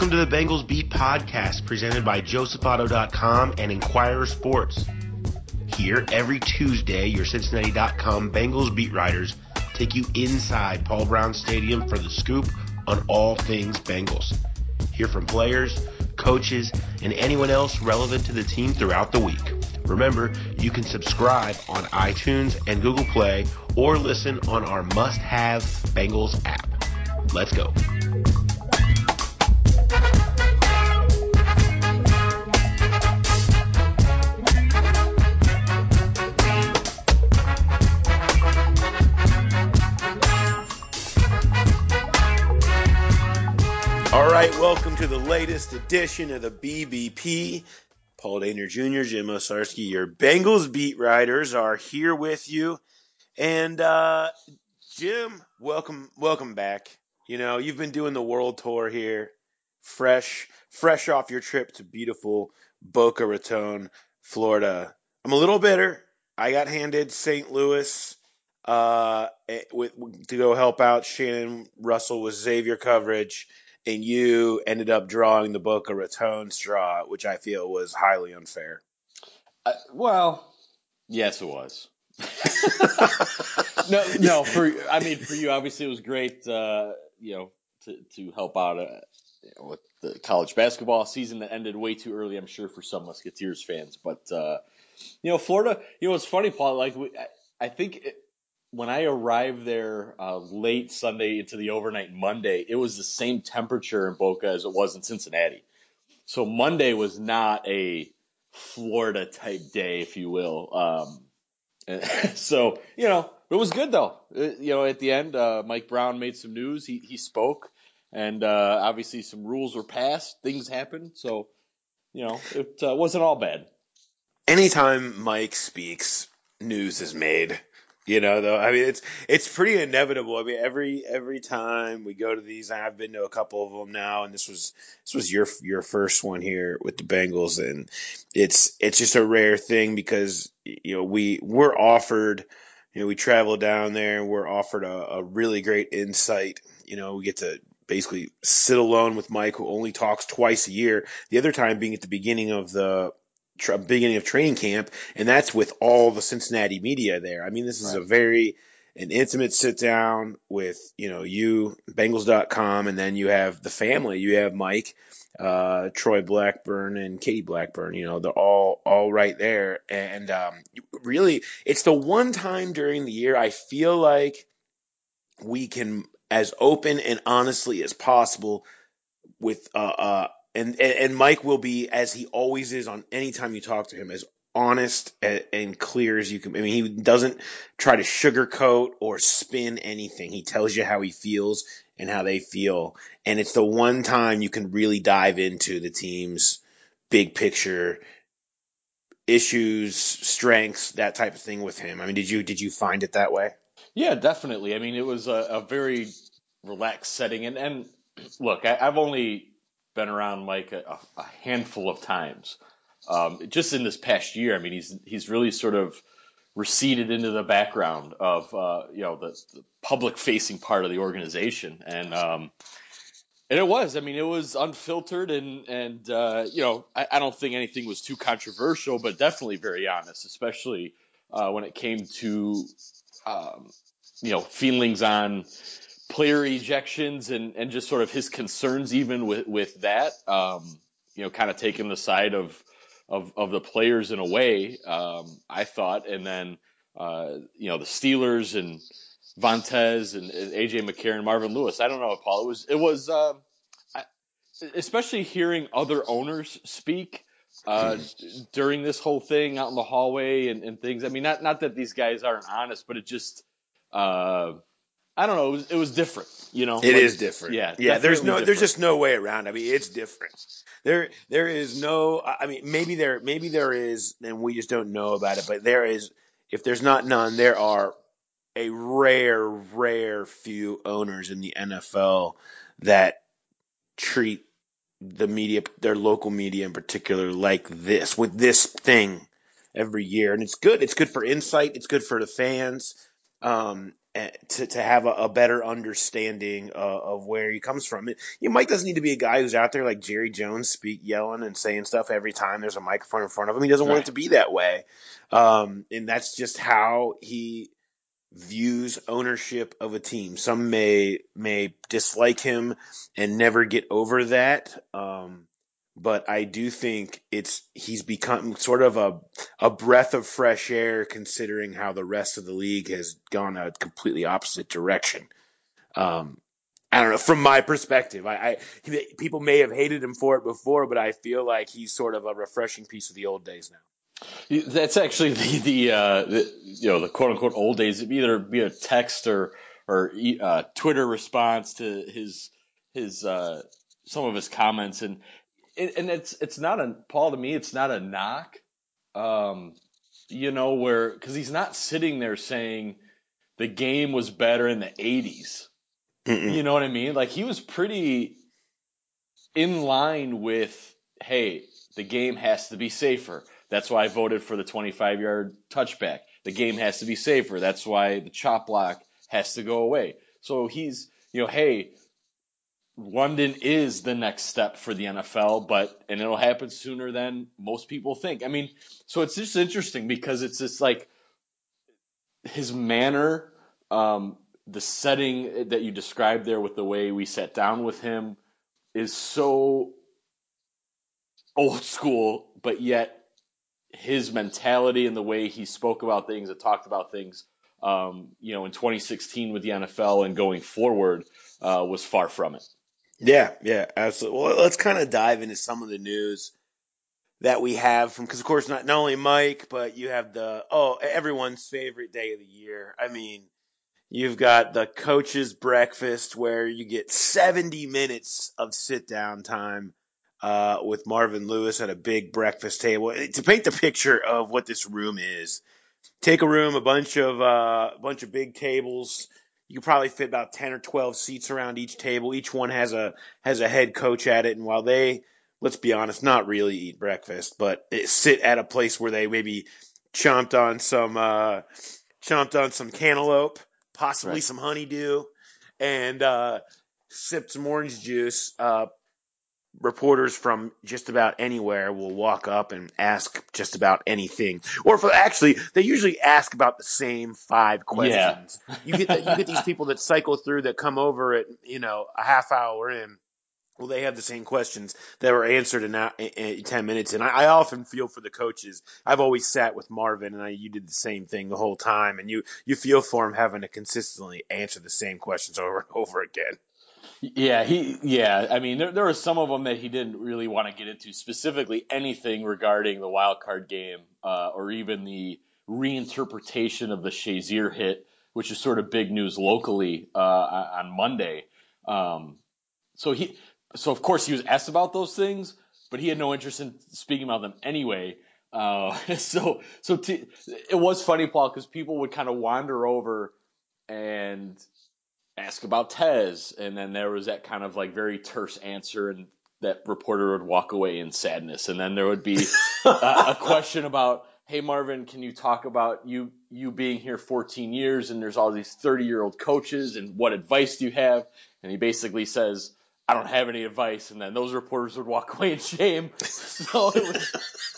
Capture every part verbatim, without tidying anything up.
Welcome to the Bengals Beat podcast presented by Joseph Auto dot com and Inquirer Sports. Here, every Tuesday, your Cincinnati dot com Bengals beat writers take you inside Paul Brown Stadium for the scoop on all things Bengals. Hear from players, coaches, and anyone else relevant to the team throughout the week. Remember, you can subscribe on iTunes and Google Play or listen on our must-have Bengals app. Let's go. All right, welcome to the latest edition of the B B P. Paul Dehner Junior, Jim Osarski, your Bengals beat writers are here with you. And uh, Jim, welcome, welcome back. You know, you've been doing the world tour here, fresh, fresh off your trip to beautiful Boca Raton, Florida. I'm a little bitter. I got handed Saint Louis uh, with, to go help out Shannon Russell with Xavier coverage. And you ended up drawing the Boca Raton straw, which I feel was highly unfair. Uh, well, yes, it was. no, no. For I mean, for you, obviously, it was great. Uh, you know, to to help out uh, you know, with the college basketball season that ended way too early. I'm sure for some Musketeers fans, but uh, you know, Florida. You know, it's funny, Paul. Like, we, I, I think. It, When I arrived there uh, late Sunday into the overnight Monday, it was the same temperature in Boca as it was in Cincinnati. So Monday was not a Florida type day, if you will. Um, so, you know, it was good though. It, you know, at the end, uh, Mike Brown made some news. He, he spoke and uh, obviously some rules were passed. Things happened. So, you know, it uh, wasn't all bad. Anytime Mike speaks, news is made. You know, though, I mean, it's it's pretty inevitable. I mean, every every time we go to these, I've been to a couple of them now, and this was this was your your first one here with the Bengals, and it's it's just a rare thing because you know we we're offered, you know, we travel down there and we're offered a, a really great insight. You know, we get to basically sit alone with Mike, who only talks twice a year. The other time being at the beginning of the tra- beginning of training camp, and that's with all the Cincinnati media there. I mean, this is Right. a very an intimate sit down with, you know, you, Bengals dot com, and then you have the family. You have Mike, uh, Troy Blackburn, and Katie Blackburn. You know, they're all all right there, and um, really, it's the one time during the year I feel like we can, as open and honestly as possible, with uh, uh and, and Mike will be, as he always is on any time you talk to him, as honest and, and clear as you can. I mean, he doesn't try to sugarcoat or spin anything. He tells you how he feels and how they feel, and it's the one time you can really dive into the team's big picture issues, strengths, that type of thing with him. I mean, did you did you find it that way? Yeah, definitely. I mean, it was a, a very relaxed setting. And, and look, I, I've only been around Mike a, a handful of times. Um, just in this past year, I mean, he's he's really sort of receded into the background of uh, you know the, the public-facing part of the organization, and um, and it was. I mean, it was unfiltered, and and uh, you know, I, I don't think anything was too controversial, but definitely very honest, especially uh, when it came to um, you know, feelings on player ejections and, and just sort of his concerns even with, with that, um, you know, kind of taking the side of, of, of the players in a way, um, I thought. And then, uh, you know, the Steelers and Vontez and, and A J McCarron, Marvin Lewis. I don't know, Paul. It was, it was, uh, I, especially hearing other owners speak uh, during this whole thing out in the hallway and, and things. I mean, not not that these guys aren't honest, but it just, uh, I don't know, it was, it was different, you know. It Like, is different. yeah, Yeah, there's definitely no, there's different. just no way around it. I mean, it's different. There, there is no. I mean, maybe there, maybe there is, and we just don't know about it. But there is. If there's not none, there are a rare, rare few owners in the N F L that treat the media, their local media in particular, like this, with this thing every year, and it's good. It's good for insight. It's good for the fans. Um, to, to have a, a better understanding uh, of where he comes from. You know, Mike doesn't need to be a guy who's out there like Jerry Jones, speak yelling and saying stuff every time there's a microphone in front of him. He doesn't want it Right. to be that way, um, and that's just how he views ownership of a team. Some may may dislike him and never get over that. Um, but I do think it's he's become sort of a a breath of fresh air considering how the rest of the league has gone a completely opposite direction. Um, I don't know. From my perspective, I, I people may have hated him for it before, but I feel like he's sort of a refreshing piece of the old days now. That's actually the the, uh, the you know the quote unquote old days. It'd either be a text or or uh, Twitter response to his his uh, some of his comments, and and it's it's not a Paul, to me. It's not a knock, um, you know, where because he's not sitting there saying the game was better in the eighties. Mm-mm. You know what I mean? Like he was pretty in line with, hey, the game has to be safer. That's why I voted for the twenty-five yard touchback. The game has to be safer. That's why the chop block has to go away. So he's, you know, hey, London is the next step for the N F L, but, and it'll happen sooner than most people think. I mean, so it's just interesting because it's just like his manner, um, the setting that you described there with the way we sat down with him is so old school, but yet his mentality and the way he spoke about things and talked about things, um, you know, in twenty sixteen with the N F L and going forward, uh, was far from it. Yeah, yeah, absolutely. Well, let's kind of dive into some of the news that we have from, because of course not not only Mike, but you have the oh everyone's favorite day of the year. I mean, you've got the coaches' breakfast where you get seventy minutes of sit down time uh, with Marvin Lewis at a big breakfast table. To paint the picture of what this room is, take a room, a bunch of uh, a bunch of big tables. You can probably fit about ten or twelve seats around each table. Each one has a has a head coach at it, and while they, let's be honest, not really eat breakfast, but sit at a place where they maybe chomped on some uh, chomped on some cantaloupe, possibly Right. some honeydew, and uh, sipped some orange juice. Uh, reporters from just about anywhere will walk up and ask just about anything. Or for actually, they usually ask about the same five Yeah. questions. You get that you get these people that cycle through that come over at, you know, a half hour in. Well, they have the same questions that were answered in, in ten minutes. And I, I often feel for the coaches. I've always sat with Marvin, and I, you did the same thing the whole time. And you, you feel for him having to consistently answer the same questions over and over again. Yeah, he. Yeah, I mean, there there were some of them that he didn't really want to get into, specifically anything regarding the wild card game, uh, or even the reinterpretation of the Shazier hit, which is sort of big news locally uh, on Monday. Um, so he, so of course he was asked about those things, but he had no interest in speaking about them anyway. Uh, so so t- it was funny, Paul, because people would kind of wander over and ask about Tez, and then there was that kind of like very terse answer, and that reporter would walk away in sadness, and then there would be uh, a question about, hey Marvin, can you talk about you you being here fourteen years, and there's all these thirty year old coaches, and what advice do you have? And he basically says, I don't have any advice, and then those reporters would walk away in shame. So it was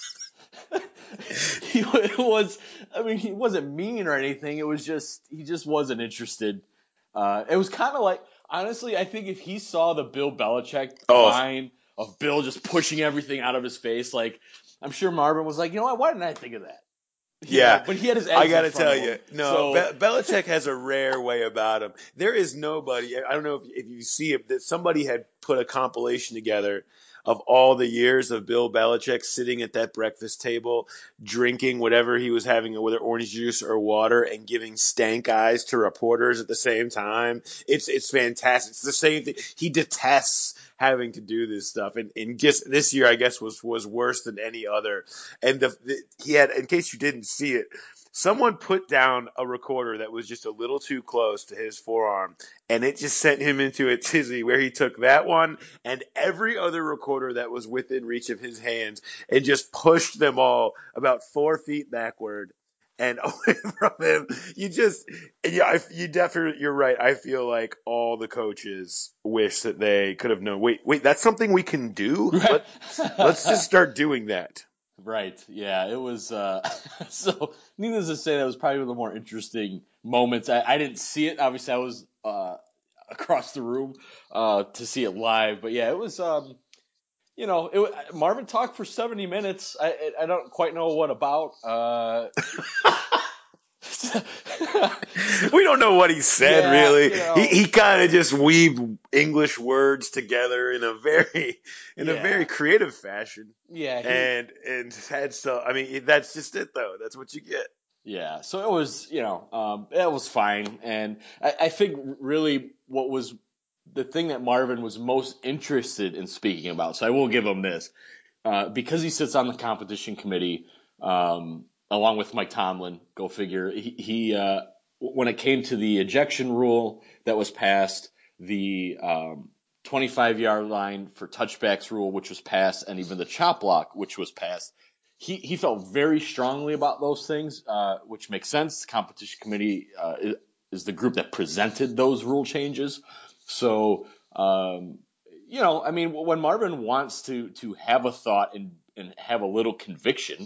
he was, I mean, he wasn't mean or anything. It was just, he just wasn't interested. Uh, it was kind of like, honestly, I think if he saw the Bill Belichick Oh, vine of Bill just pushing everything out of his face, like, I'm sure Marvin was like, you know what, why didn't I think of that? You know, yeah, but he had his I eggs got in to front tell of you, him. no, Be- So, Belichick has a rare way about him. There is nobody. I don't know if, if you see it, that somebody had put a compilation together of all the years of Bill Belichick sitting at that breakfast table, drinking whatever he was having, whether orange juice or water, and giving stank eyes to reporters at the same time. It's it's fantastic. It's the same thing. He detests having to do this stuff, and and just this year, I guess was was worse than any other. And the, the he had, in case you didn't see it, someone put down a recorder that was just a little too close to his forearm, and it just sent him into a tizzy where he took that one and every other recorder that was within reach of his hands and just pushed them all about four feet backward and away from him. You just, yeah, I, you definitely, you're right. I feel like all the coaches wish that they could have known. Wait, wait, that's something we can do. Let let's just start doing that. Right. Yeah. It was. Uh, so, needless to say, that was probably one of the more interesting moments. I, I didn't see it. Obviously, I was uh, across the room uh, to see it live. But yeah, it was. Um, you know, it, Marvin talked for seventy minutes. I I don't quite know what about. Uh, We don't know what he said yeah. really. You He know. he kind of just weaved English words together in a very in a very Yeah. creative fashion, Yeah. He. and and had so. I mean, that's just it though. That's what you get. Yeah, so it was, you know, um, it was fine, and I, I think really what was the thing that Marvin was most interested in speaking about. So I will give him this, uh, because he sits on the competition committee, um, along with Mike Tomlin. Go figure. He, he uh, when it came to the ejection rule that was passed, the um, twenty-five yard line for touchbacks rule, which was passed, and even the chop block, which was passed he, he felt very strongly about those things, uh, which makes sense. The competition committee uh, is, is the group that presented those rule changes. So, um, you know, I mean, when Marvin wants to to have a thought and, and have a little conviction,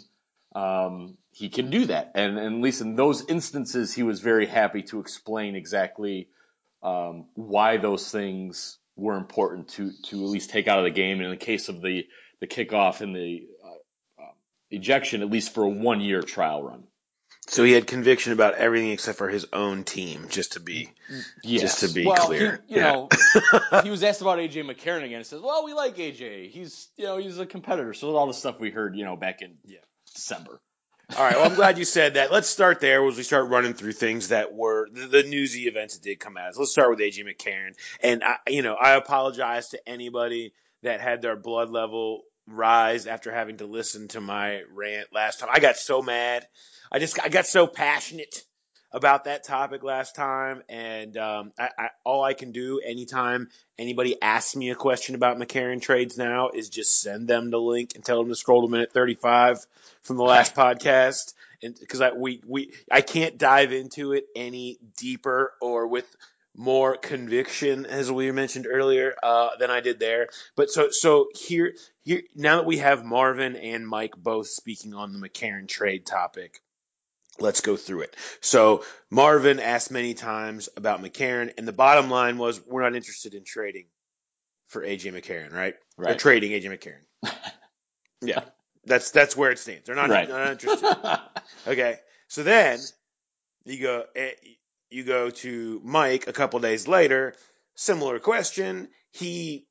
um, he can do that. And, and at least in those instances, he was very happy to explain exactly um, why those things were important to to at least take out of the game. And in the case of the the kickoff and the uh, uh, ejection, at least for a one year trial run. So he had conviction about everything except for his own team. Just to be just to Yes. be Well, he, clear. you Yeah. know, he was asked about A J McCarron again. He says, "Well, we like A J. He's, you know, he's a competitor." So all the stuff we heard, you know, back in Yeah. December. All right. Well, I'm glad you said that. Let's start there as we start running through things that were the, the newsy events that did come out. So let's start with A J McCarron. And I, you know, I apologize to anybody that had their blood level rise after having to listen to my rant last time. I got so mad. I just I got so passionate about that topic last time, and um, I, I, all I can do anytime anybody asks me a question about McCarron trades now is just send them the link and tell them to scroll to minute thirty-five from the last podcast, and because I we we I can't dive into it any deeper or with more conviction, as we mentioned earlier, uh, than I did there. But so so here here now that we have Marvin and Mike both speaking on the McCarron trade topic, let's go through it. So Marvin asked many times about McCarron, and the bottom line was we're not interested in trading for A J McCarron, right? Or Right. trading A J McCarron. Yeah, that's that's where it stands. They're not Right. not interested. Okay, so then you go eh, you go to Mike a couple days later. Similar question. He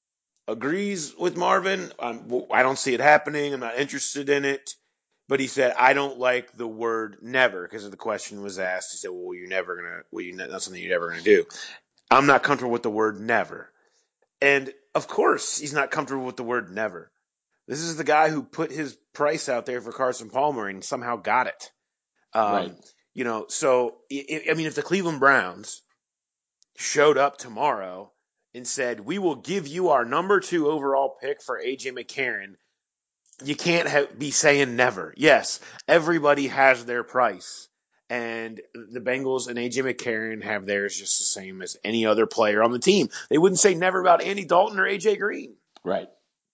agrees with Marvin. Um, I don't see it happening. I'm not interested in it. But he said, I don't like the word never because the question was asked. He said, well, you're never going to, well, you that's something you're never going to do. I'm not comfortable with the word never. And of course, he's not comfortable with the word never. This is the guy who put his price out there for Carson Palmer and somehow got it. Right. Um, you know, so, I I mean, if the Cleveland Browns showed up tomorrow and said, we will give you our number two overall pick for A J McCarron, you can't have, be saying never. Yes, everybody has their price. And the Bengals and A J McCarron have theirs just the same as any other player on the team. They wouldn't say never about Andy Dalton or A J Green. Right.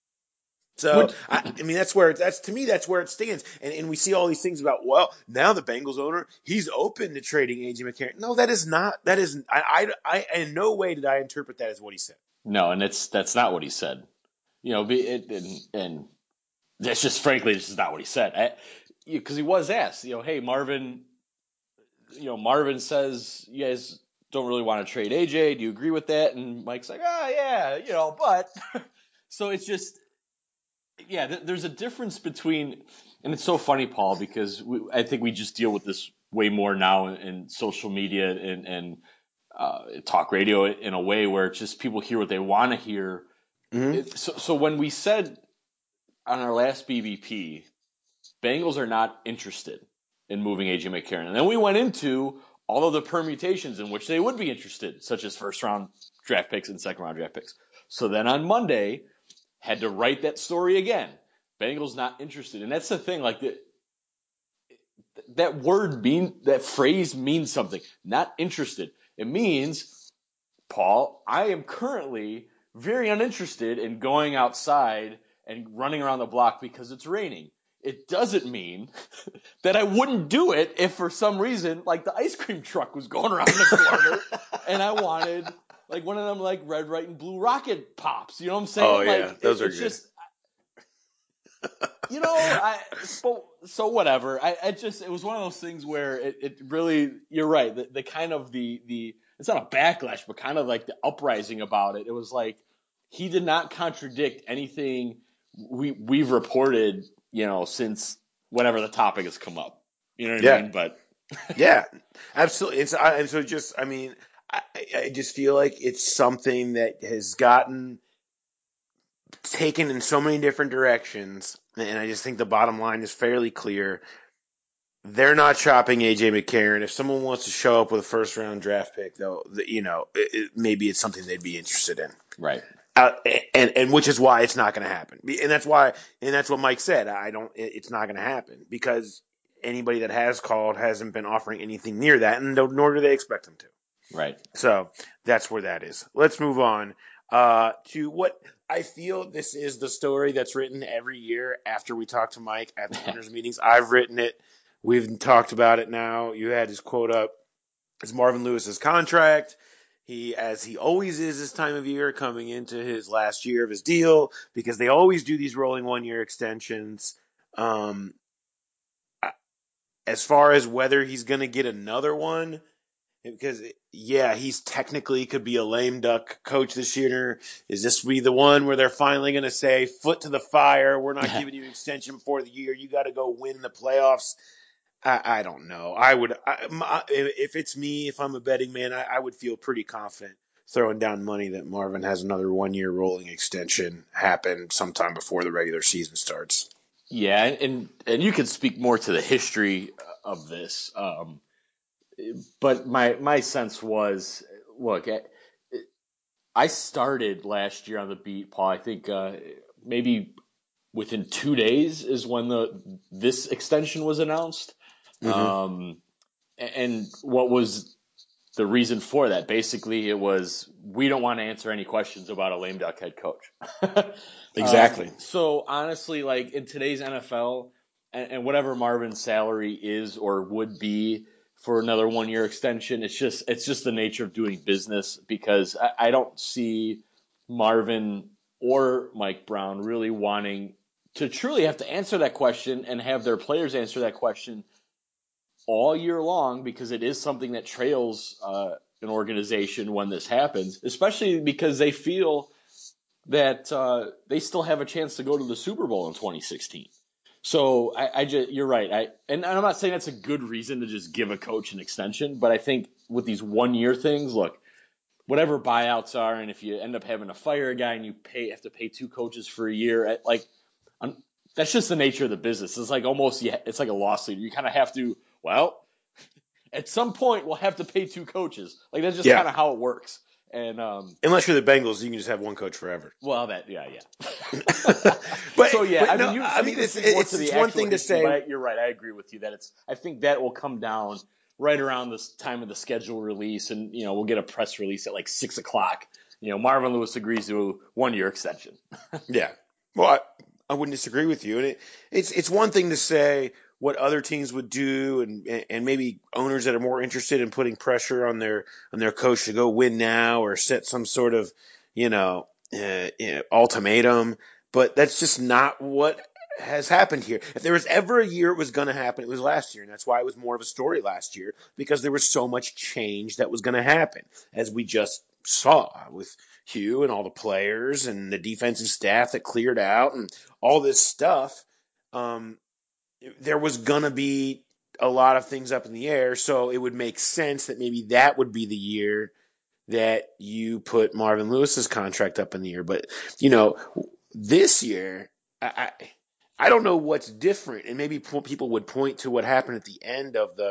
So Which, I, I mean, that's where that's to me that's where it stands. And and we see all these things about well, now the Bengals owner he's open to trading A J McCarron. No, that is not. That is I I, I in no way did I interpret that as what he said. no, and it's that's not what he said. You know, be it, and and that's just frankly, this is not what he said. Because he was asked, you know, hey Marvin, you know, Marvin says you guys don't really want to trade A J. Do you agree with that? And Mike's like, ah, oh, yeah, you know, but so it's just, yeah, th- there's a difference between, and it's so funny, Paul, because we, I think we just deal with this way more now in, in social media and, and uh, talk radio in a way where it's just people hear what they want to hear. Mm-hmm. It, so, so when we said on our last B B P, Bengals are not interested in moving A J McCarron. And then we went into all of the permutations in which they would be interested, such as first round draft picks and second round draft picks. So then on Monday, had to write that story again. Bengals not interested. And that's the thing, like the, that word mean that phrase means something. Not interested. It means, Paul, I am currently very uninterested in going outside and running around the block because it's raining. It doesn't mean that I wouldn't do it if for some reason, like the ice cream truck was going around the corner and I wanted like one of them like red, white, and blue rocket pops. You know what I'm saying? Oh yeah, Like it, those are it's good. just, you know, I so, so whatever. I, I just it was one of those things where it, it really, you're right. The, the kind of the the it's not a backlash, but kind of like the uprising about it. It was like he did not contradict anything we we've reported, you know, since whenever the topic has come up. You know what I Yeah, mean? But yeah, absolutely. It's I, and so just I mean, I, I just feel like it's something that has gotten taken in so many different directions, and I just think the bottom line is fairly clear. They're not shopping A J McCarron. If someone wants to show up with a first round draft pick, though, you know, it, it, maybe it's something they'd be interested in. right, Uh, and and which is why it's not going to happen. And that's why, and that's what Mike said. I don't. It's not going to happen because anybody that has called hasn't been offering anything near that, and nor do they expect them to. right. So that's where that is. Let's move on uh, to what I feel this is the story that's written every year after we talk to Mike at the owners' meetings. I've written it. We've talked about it now. You had his quote up. It's Marvin Lewis's contract. He, as he always is this time of year, coming into his last year of his deal because they always do these rolling one year extensions. Um, as far as whether he's going to get another one, because yeah, he's technically could be a lame duck coach this year. Is this be the one where they're finally going to say, "Foot to the fire, we're not giving you an extension before the year. You got to go win the playoffs"? I, I don't know. I would, I, my, if it's me, if I'm a betting man, I, I would feel pretty confident throwing down money that Marvin has another one year rolling extension happen sometime before the regular season starts. Yeah, and and you could speak more to the history of this. Um, but my my sense was, look, I, I started last year on the beat, Paul. I think uh, maybe within two days is when the this extension was announced. Mm-hmm. Um, and what was the reason for that? Basically, it was we don't want to answer any questions about a lame duck head coach. um, Exactly. so honestly, like in today's N F L, and, and whatever Marvin's salary is or would be for another one year extension, it's just it's just the nature of doing business because I, I don't see Marvin or Mike Brown really wanting to truly have to answer that question and have their players answer that question all year long because it is something that trails uh, an organization when this happens, especially because they feel that uh, they still have a chance to go to the Super Bowl in twenty sixteen. So I, I just, you're right. I and I'm not saying that's a good reason to just give a coach an extension, but I think with these one year things, look, whatever buyouts are, and if you end up having to fire a guy and you pay have to pay two coaches for a year, like I'm, that's just the nature of the business. It's like almost yeah, it's like a lawsuit. You kind of have to well at some point we'll have to pay two coaches. Like that's just Yeah. kind of how it works. And um, Unless you're the Bengals, you can just have one coach forever. well, that yeah, yeah. but So yeah, but I mean, no, you so I you mean can it's speak more it's to it's the one actual thing to history, say. but I, you're right. I agree with you that it's. I think that will come down right around this time of the schedule release, and you know we'll get a press release at like six o'clock. You know, Marvin Lewis agrees to a one year extension. Yeah. Well, I, I wouldn't disagree with you. And it, it's it's one thing to say what other teams would do, and and maybe owners that are more interested in putting pressure on their on their coach to go win now or set some sort of you know, uh, you know ultimatum. But that's just not what has happened here. If there was ever a year it was going to happen, it was last year, and that's why it was more of a story last year because there was so much change that was going to happen, as we just saw with Hugh and all the players and the defensive staff that cleared out and all this stuff. Um, there was going to be a lot of things up in the air. So it would make sense that maybe that would be the year that you put Marvin Lewis's contract up in the air. But, you know, this year, I, I, I don't know what's different. And maybe people would point to what happened at the end of the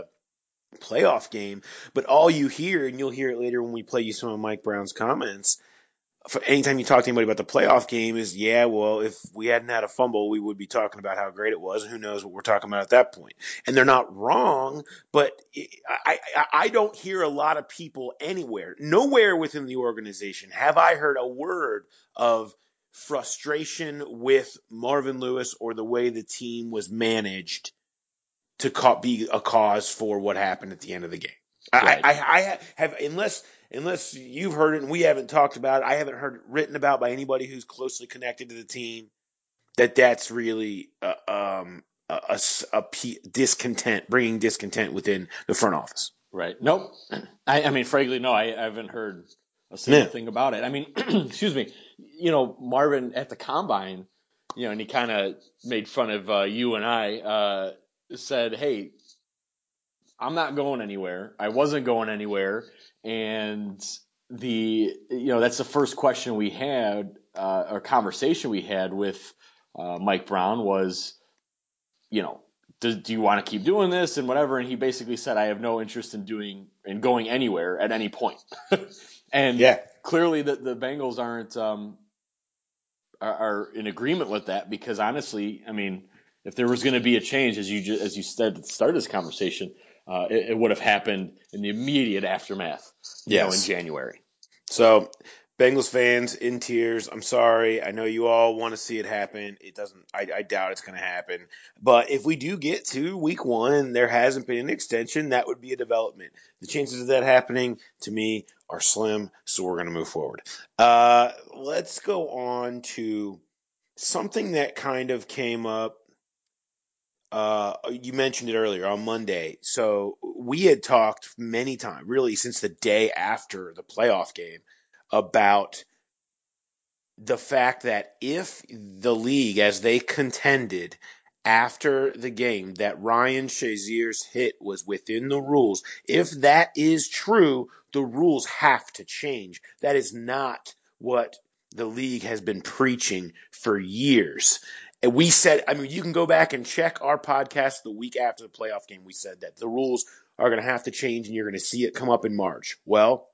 playoff game. But all you hear, and you'll hear it later when we play you some of Mike Brown's comments, for anytime you talk to anybody about the playoff game is, yeah, well, if we hadn't had a fumble, we would be talking about how great it was. And who knows what we're talking about at that point. And they're not wrong, but I, I, I don't hear a lot of people anywhere, nowhere within the organization have I heard a word of frustration with Marvin Lewis or the way the team was managed to be a cause for what happened at the end of the game. Right. I, I, I have, unless unless you've heard it and we haven't talked about it, I haven't heard it written about by anybody who's closely connected to the team that that's really uh, um, a, a, a p- discontent, bringing discontent within the front office. Right. Nope. I, I mean, frankly, no, I, I haven't heard a single Yeah. thing about it. I mean, excuse me, you know, Marvin at the combine, you know, and he kind of made fun of uh, you and I, uh, said, hey, I'm not going anywhere. I wasn't going anywhere. And the, you know, that's the first question we had, uh, or conversation we had with uh, Mike Brown was, you know, do, do you want to keep doing this and whatever? And he basically said, I have no interest in doing and going anywhere at any point. And Yeah. clearly the, the Bengals aren't, um, are, are in agreement with that because honestly, I mean, if there was going to be a change, as you ju- as you said at the start of this conversation, uh, it, it would have happened in the immediate aftermath, you know, in Yes. January. So, Bengals fans in tears. I'm sorry. I know you all want to see it happen. It doesn't. I, I doubt it's going to happen. But if we do get to week one and there hasn't been an extension, that would be a development. The chances of that happening, to me, are slim. So we're going to move forward. Uh, let's go on to something that kind of came up. Uh, you mentioned it earlier on Monday. So we had talked many times, really since the day after the playoff game, about the fact that if the league, as they contended after the game, that Ryan Shazier's hit was within the rules, if that is true, the rules have to change. That is not what the league has been preaching for years. And we said, I mean, you can go back and check our podcast the week after the playoff game. We said that the rules are going to have to change and you're going to see it come up in March. Well,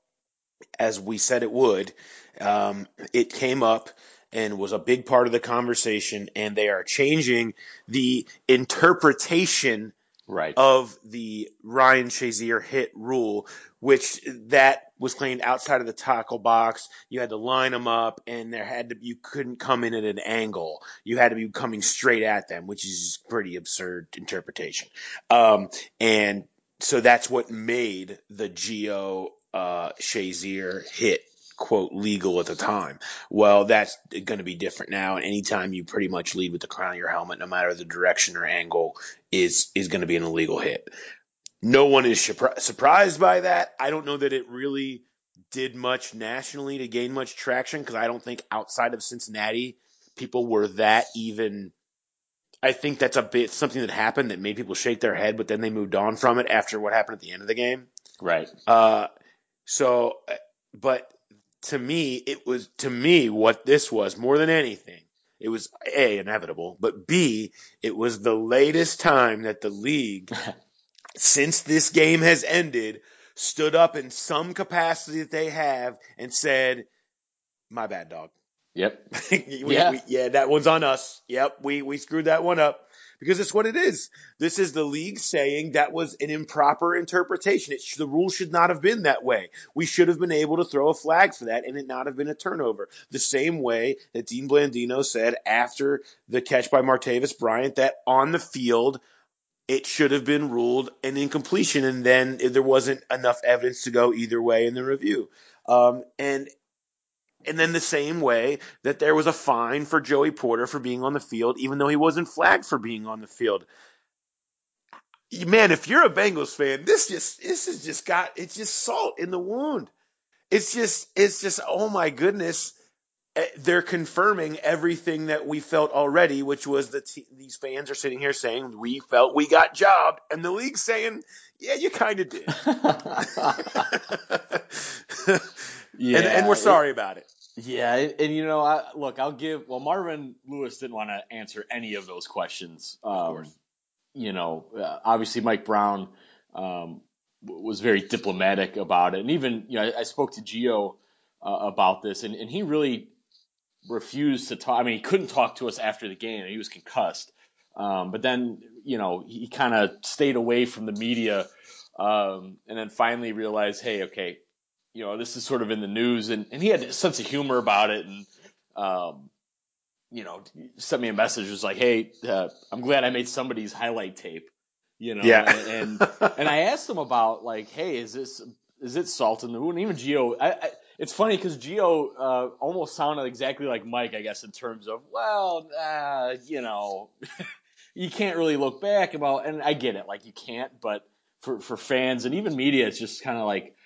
as we said it would, um, it came up and was a big part of the conversation, and they are changing the interpretation Right. of the Ryan Shazier hit rule, which that was claimed outside of the tackle box. You had to line them up, and there had to you couldn't come in at an angle. You had to be coming straight at them, which is pretty absurd interpretation. Um, and so that's what made the Gio uh, Shazier hit quote legal at the time. Well, that's going to be different now. And anytime you pretty much lead with the crown of your helmet, no matter the direction or angle, is is going to be an illegal hit. No one is surprised by that. I don't know that it really did much nationally to gain much traction because I don't think outside of Cincinnati people were that even. I think that's a bit something that happened that made people shake their head, but then they moved on from it after what happened at the end of the game. Right. Uh, so, but to me, it was to me what this was more than anything. It was A, inevitable, but B, it was the latest time that the league, since this game has ended, stood up in some capacity that they have and said, my bad, dog. Yep. we, Yeah. we, yeah, that one's on us. Yep, we, we screwed that one up. Because it's what it is. This is the league saying that was an improper interpretation. It sh- the rule should not have been that way. We should have been able to throw a flag for that and it not have been a turnover. The same way that Dean Blandino said after the catch by Martavis Bryant that on the field it should have been ruled an incompletion, and then there wasn't enough evidence to go either way in the review. Um, and and then the same way that there was a fine for Joey Porter for being on the field, even though he wasn't flagged for being on the field. Man, if you're a Bengals fan, this just this has just got it's just salt in the wound. It's just it's just oh my goodness. They're confirming everything that we felt already, which was that t- these fans are sitting here saying we felt we got jobbed, and the league's saying, yeah, you kind of did. and and we're Yeah. It, sorry about it. yeah. And, and you know, I, look, I'll give. Well, Marvin Lewis didn't want to answer any of those questions. Of Um, course. you know, uh, obviously Mike Brown um, was very diplomatic about it, and even you know, I, I spoke to Gio uh, about this, and, and he really refused to talk. I mean, he couldn't talk to us after the game. He was concussed. Um, but then, you know, he kind of stayed away from the media, um, and then finally realized, hey, okay, you know, this is sort of in the news, and, and he had a sense of humor about it, and um, you know, sent me a message, was like, hey, uh, I'm glad I made somebody's highlight tape, you know, Yeah. and and, and I asked him about like, hey, is this is it salt in the wound? And even Gio, I, I, it's funny because Gio uh, almost sounded exactly like Mike, I guess, in terms of, well, uh, you know, you can't really look back about, and I get it, like you can't, but for for fans and even media, it's just kind of like,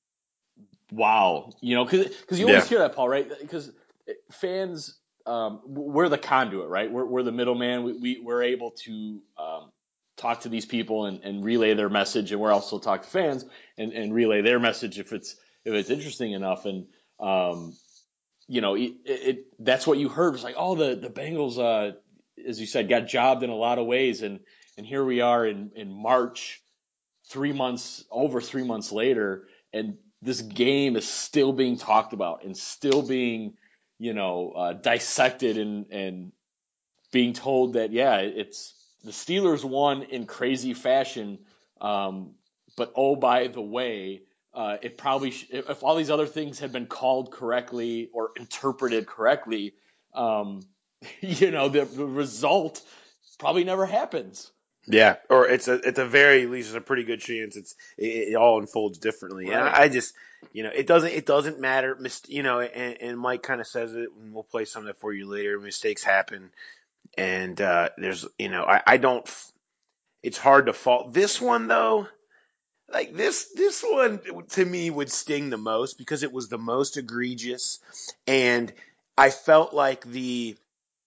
wow, you know, because because you Yeah. always hear that, Paul, right? Because fans, um, we're the conduit, right? We're we're the middleman. We, we we're able to um, talk to these people and, and relay their message, and we're also talk to fans and, and relay their message if it's if it's interesting enough. And um, you know, it, it that's what you heard. It's like, oh, the the Bengals, uh, as you said, got jobbed in a lot of ways, and and here we are in in March, three months over three months later, and this game is still being talked about and still being, you know, uh, dissected and and being told that yeah, it's the Steelers won in crazy fashion, um, but oh by the way, uh, it probably sh- if all these other things had been called correctly or interpreted correctly, um, you know, the, the result probably never happens. Yeah, or it's a at the very least, it's a pretty good chance it's it, it all unfolds differently. And Right. I, I just, you know, it doesn't it doesn't matter, you know. And, and Mike kind of says it, and we'll play some of that for you later. Mistakes happen, and uh, there's, you know, I, I don't. It's hard to fault this one though. Like this this one to me would sting the most because it was the most egregious, and I felt like the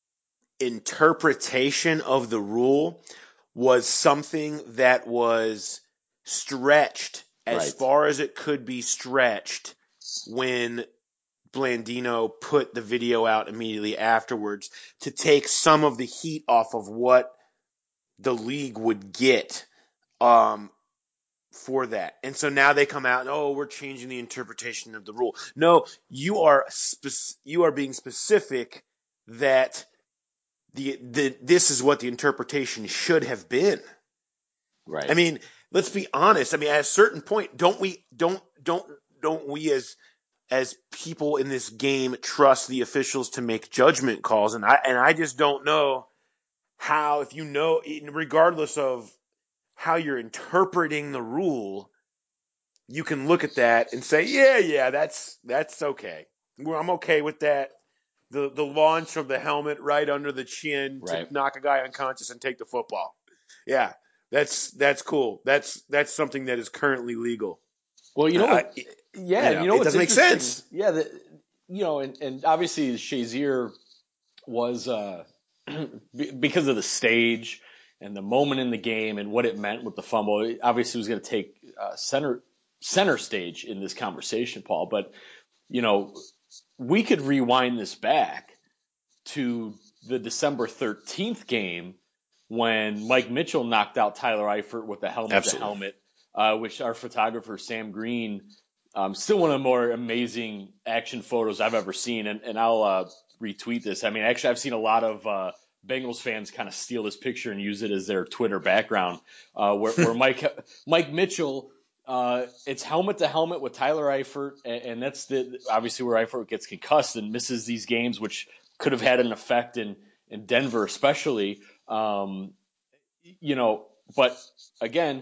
interpretation of the rule was something that was stretched as Right. far as it could be stretched when Blandino put the video out immediately afterwards to take some of the heat off of what the league would get um, for that. And so now they come out and, oh, we're changing the interpretation of the rule. No, you are spe- you are being specific that the, the this is what the interpretation should have been. I Right. mean, let's be honest. I mean, at a certain point, don't we don't don't don't we as as people in this game trust the officials to make judgment calls? And I and I just don't know how, if you know, regardless of how you're interpreting the rule, you can look at that and say, yeah, yeah, that's that's okay. I'm okay with that. The the launch of the helmet right under the chin to Right. knock a guy unconscious and take the football. Yeah, that's that's cool. That's that's something that is currently legal. Well, you know I, what? Yeah, you and know, you know it what's doesn't make interesting? sense. Yeah, that you know, and, and obviously Shazier was uh, because of the stage and the moment in the game and what it meant with the fumble. It obviously, was going to take uh, center center stage in this conversation, Paul. But you know, we could rewind this back to the December thirteenth game when Mike Mitchell knocked out Tyler Eifert with the helmet to Absolutely. helmet, uh, which our photographer Sam Green, um, still one of the more amazing action photos I've ever seen, and, and I'll uh, retweet this. I mean, actually, I've seen a lot of uh, Bengals fans kind of steal this picture and use it as their Twitter background, uh, where, where Mike Mike Mitchell. Uh, it's helmet to helmet with Tyler Eifert, and, and that's the obviously where Eifert gets concussed and misses these games, which could have had an effect in in Denver, especially. Um, you know, but again,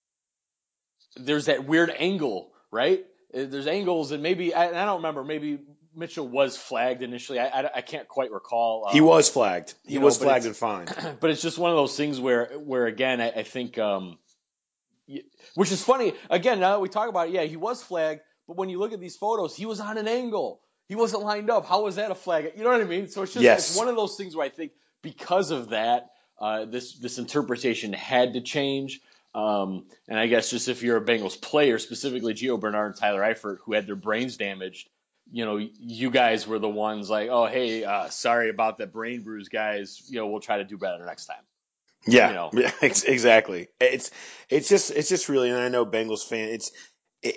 there's that weird angle, right? Uh, There's angles, and maybe I, I don't remember. Maybe Mitchell was flagged initially. I, I, I can't quite recall. He Um, was flagged. He you know, was but flagged it's and fined. but it's just one of those things where where again, I, I think, um, which is funny. Again, now that we talk about it, yeah, he was flagged, but when you look at these photos, he was on an angle. He wasn't lined up. How was that a flag? You know what I mean? So it's just it's Yes. one of those things where I think because of that, uh, this this interpretation had to change. Um, and I guess just if you're a Bengals player, specifically Gio Bernard and Tyler Eifert, who had their brains damaged, you know, you guys were the ones like, oh, hey, uh, sorry about that brain bruise, guys. You know, we'll try to do better next time. You Yeah. know, Yeah. Exactly. It's it's just it's just really, and I know Bengals fan. It's it,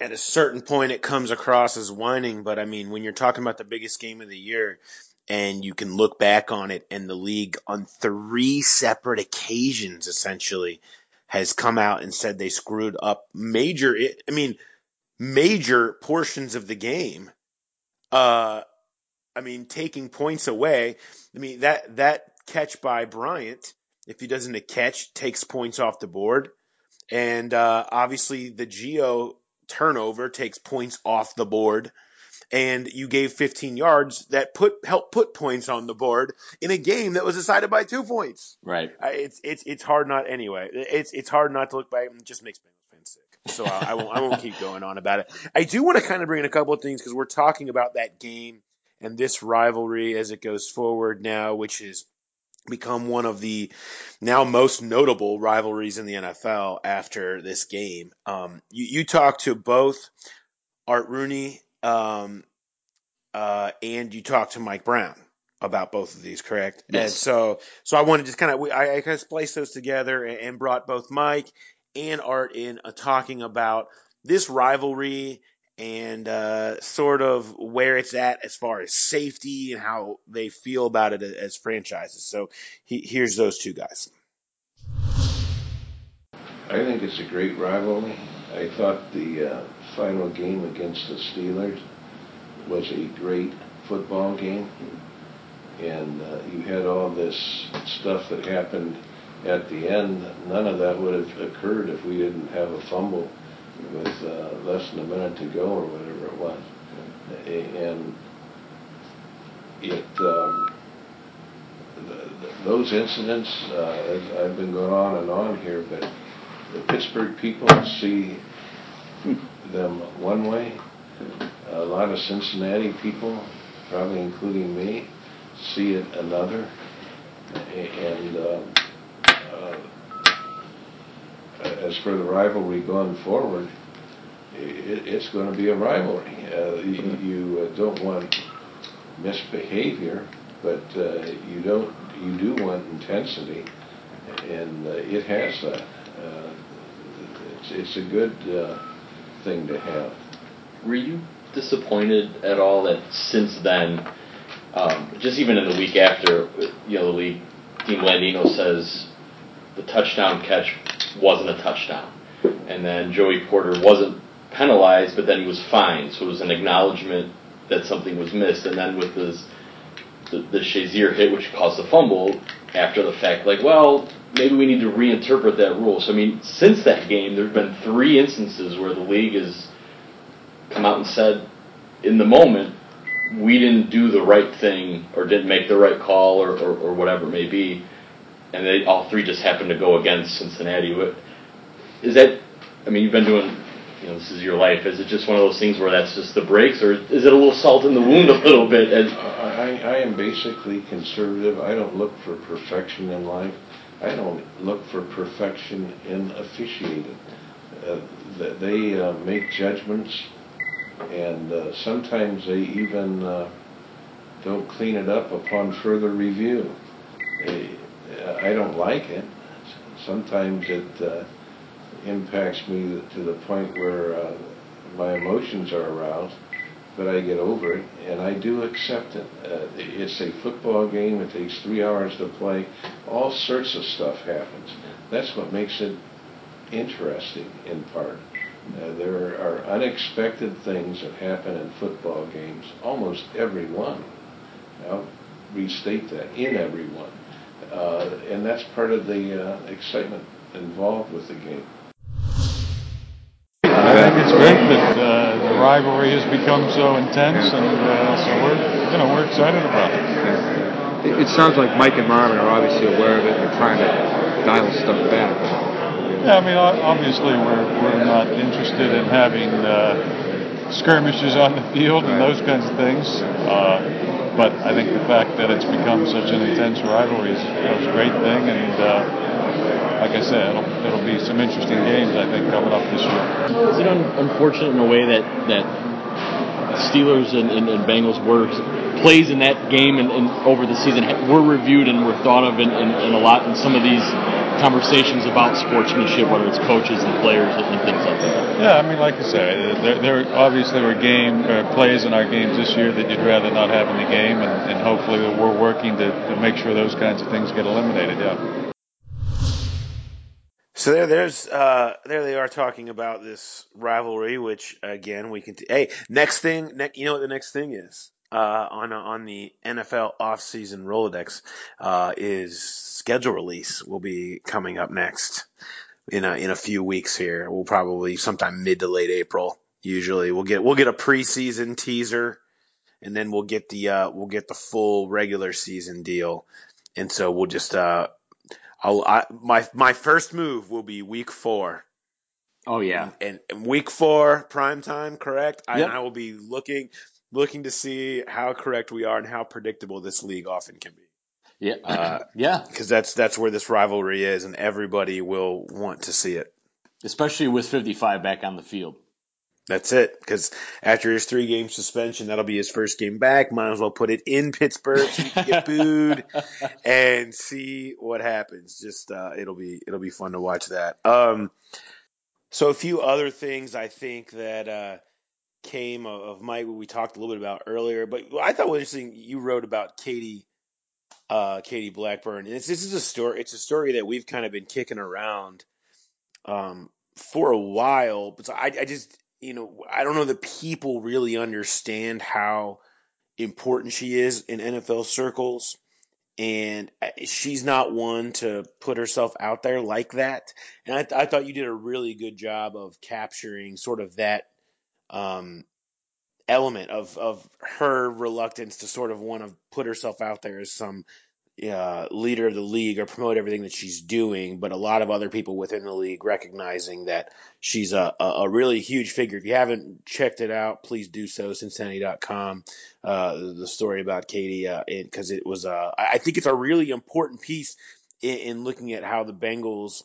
at a certain point it comes across as whining, but I mean, when you're talking about the biggest game of the year and you can look back on it and the league on three separate occasions essentially has come out and said they screwed up major, I mean, major portions of the game. Uh, I mean, taking points away. I mean, that, that catch by Bryant, if he doesn't catch, takes points off the board. And uh, obviously, the Geo turnover takes points off the board. And you gave fifteen yards that put helped put points on the board in a game that was decided by two points. Right. Uh, it's it's it's hard not anyway. It's it's hard not to look back. It just makes Bengals fans sick. So I, I won't I won't keep going on about it. I do want to kind of bring in a couple of things because we're talking about that game and this rivalry as it goes forward now, which is become one of the now most notable rivalries in the N F L after this game. Um, you, you talked to both Art Rooney um, uh, and you talked to Mike Brown about both of these, correct? Yes. And so, so I wanted to just kind of, I, I kind of spliced those together and, and brought both Mike and Art in uh, talking about this rivalry and uh, sort of where it's at as far as safety and how they feel about it as franchises. So he, here's those two guys. I think it's a great rivalry. I thought the uh, final game against the Steelers was a great football game. And uh, you had all this stuff that happened at the end. None of that would have occurred if we didn't have a fumble with uh, less than a minute to go or whatever it was. And it, um, the, the, those incidents, uh, as I've been going on and on here, but the Pittsburgh people see them one way. A lot of Cincinnati people, probably including me, see it another. And um, uh, as for the rivalry going forward, it, it's going to be a rivalry. Uh, you you uh, don't want misbehavior, but uh, you don't. You do want intensity, and uh, it has that. Uh, it's, it's a good uh, thing to have. Were you disappointed at all that since then, um, just even in the week after, you know, the league, Dean Blandino says the touchdown catch wasn't a touchdown, and then Joey Porter wasn't penalized, but then he was fined, so it was an acknowledgement that something was missed, and then with this, the, the Shazier hit, which caused the fumble, after the fact, like, well, maybe we need to reinterpret that rule. So, I mean, since that game, there have been three instances where the league has come out and said, in the moment, we didn't do the right thing or didn't make the right call or, or, or whatever it may be, and they all three just happened to go against Cincinnati. Is that, I mean, you've been doing, you know, this is your life. Is it just one of those things where that's just the breaks, or is it a little salt in the wound a little bit? And I, I am basically conservative. I don't look for perfection in life. I don't look for perfection in officiating. Uh, they uh, make judgments, and uh, sometimes they even uh, don't clean it up upon further review. I don't like it. Sometimes it uh, impacts me to the point where uh, my emotions are aroused, but I get over it, and I do accept it. Uh, it's a football game. It takes three hours to play. All sorts of stuff happens. That's what makes it interesting, in part. Uh, there are unexpected things that happen in football games, almost every one. I'll restate that, in every one. Uh, and that's part of the uh, excitement involved with the game. I think it's great that uh, the rivalry has become so intense, and uh, so we're, you know, we're excited about it. It, it sounds like Mike and Marvin are obviously aware of it and trying to dial stuff back. Yeah, I mean, obviously we're we're not interested in having uh, skirmishes on the field and those kinds of things. Uh, but I think the fact that it's become such an intense rivalry is, you know, is a great thing, and uh, like I said, it'll, it'll be some interesting games, I think, coming up this year. Is it un- unfortunate in a way that, that Steelers and, and, and Bengals were plays in that game and, and over the season were reviewed and were thought of in, in, in a lot in some of these conversations about sportsmanship, whether it's coaches and players and, and things like that? Yeah, I mean, like I say, there, there obviously were game uh, plays in our games this year that you'd rather not have in the game, and, and hopefully we're working to, to make sure those kinds of things get eliminated. Yeah. So there, there's, uh, there they are talking about this rivalry, which again we can. T- hey, next thing, ne- you know what the next thing is uh, on on the N F L offseason Rolodex uh, is schedule release. Will be coming up next in a in a few weeks here. We'll probably sometime mid to late April. Usually we'll get we'll get a preseason teaser, and then we'll get the uh, we'll get the full regular season deal, and so we'll just. Uh, I'll, I, my my first move will be week four. Oh yeah, and, and week four prime time, correct? I, yep, I will be looking looking to see how correct we are and how predictable this league often can be. yeah, Uh, yeah. Because that's that's where this rivalry is, and everybody will want to see it. Especially with fifty-five back on the field. That's it. Because after his three game suspension, that'll be his first game back. Might as well put it in Pittsburgh so he can get booed and see what happens. Just uh, it'll be it'll be fun to watch that. Um, so a few other things I think that uh, came of, of Mike, what we talked a little bit about earlier, but I thought was interesting. You wrote about Katie, uh, Katie Blackburn, and it's, this is a story. It's a story that we've kind of been kicking around um, for a while, but so I, I just, you know, I don't know that people really understand how important she is in N F L circles. And she's not one to put herself out there like that. And I, th- I thought you did a really good job of capturing sort of that um, element of of her reluctance to sort of want to put herself out there as some uh, leader of the league or promote everything that she's doing, but a lot of other people within the league recognizing that she's a, a, a really huge figure. If you haven't checked it out, please do so. Cincinnati dot com, uh, the story about Katie, because uh, it, it was, uh, I think it's a really important piece in, in looking at how the Bengals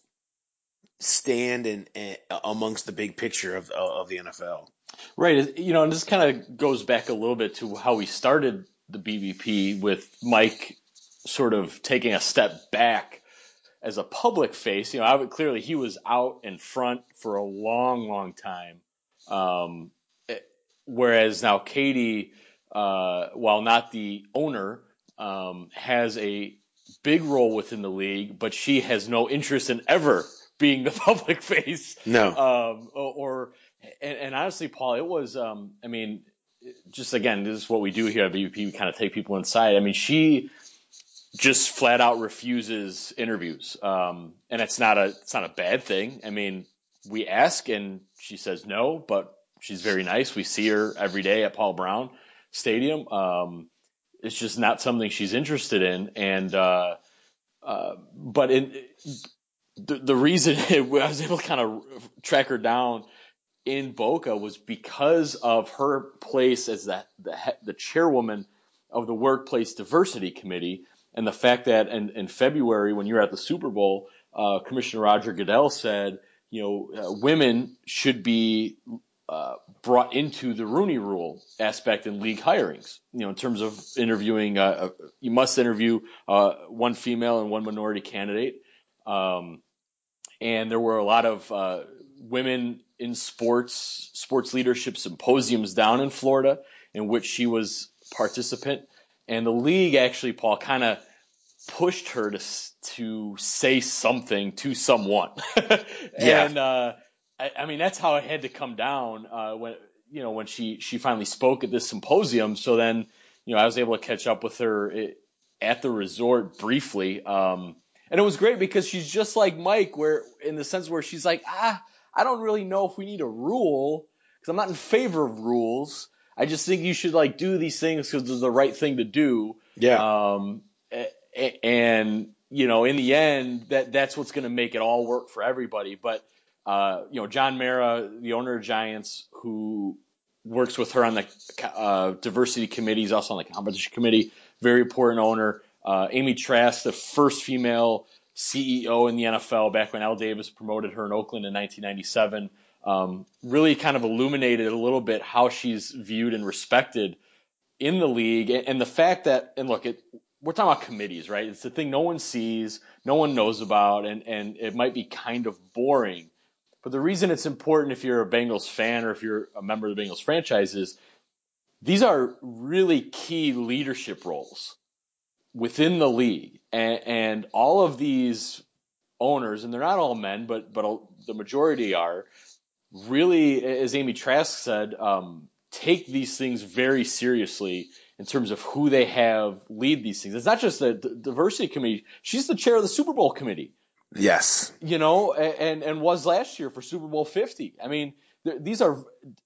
stand in, in amongst the big picture of of the N F L. Right. You know, and this kind of goes back a little bit to how we started the B V P with Mike sort of taking a step back as a public face. You know, I would, clearly he was out in front for a long, long time. Um, whereas now Katie, uh, while not the owner, um, has a big role within the league, but she has no interest in ever being the public face. No. Um, or, or and, and honestly, Paul, it was, um, I mean, just again, this is what we do here at B V P. We kind of take people inside. I mean, she just flat out refuses interviews, um, and it's not a it's not a bad thing. I mean, we ask and she says no, but she's very nice. We see her every day at Paul Brown Stadium. Um, it's just not something she's interested in, and uh, uh, but in, the the reason I was able to kind of track her down in Boca was because of her place as the the, the chairwoman of the Workplace Diversity Committee, and the fact that in, in February when you were at the Super Bowl, uh, Commissioner Roger Goodell said, you know, uh, women should be uh, brought into the Rooney Rule aspect in league hirings. You know, in terms of interviewing, uh, you must interview uh, one female and one minority candidate. Um, and there were a lot of uh, women in sports, sports leadership symposiums down in Florida in which she was participant. And the league actually, Paul, kind of pushed her to to say something to someone. Yeah. and uh, I, I mean, that's how it had to come down uh, when you know when she she finally spoke at this symposium. So then, you know, I was able to catch up with her at the resort briefly. Um, and it was great because she's just like Mike, where in the sense where she's like, ah, I don't really know if we need a rule because I'm not in favor of rules. I just think you should like do these things because they're the right thing to do. Yeah. Um, and you know, in the end, that that's what's going to make it all work for everybody. But uh, you know, John Mara, the owner of Giants, who works with her on the uh, diversity committees, also on the competition committee, very important owner. Uh, Amy Trask, the first female C E O in the N F L back when Al Davis promoted her in Oakland in nineteen ninety-seven, um, really kind of illuminated a little bit how she's viewed and respected in the league, and the fact that, and look, it, we're talking about committees, right? It's the thing no one sees, no one knows about, and, and it might be kind of boring. But the reason it's important if you're a Bengals fan or if you're a member of the Bengals franchise is these are really key leadership roles within the league. And, and all of these owners, and they're not all men, but but the majority are, really, as Amy Trask said, um, take these things very seriously in terms of who they have lead these things. It's not just the, the diversity committee. She's the chair of the Super Bowl committee. Yes. You know, and, and was last year for Super Bowl fifty. I mean, th- these are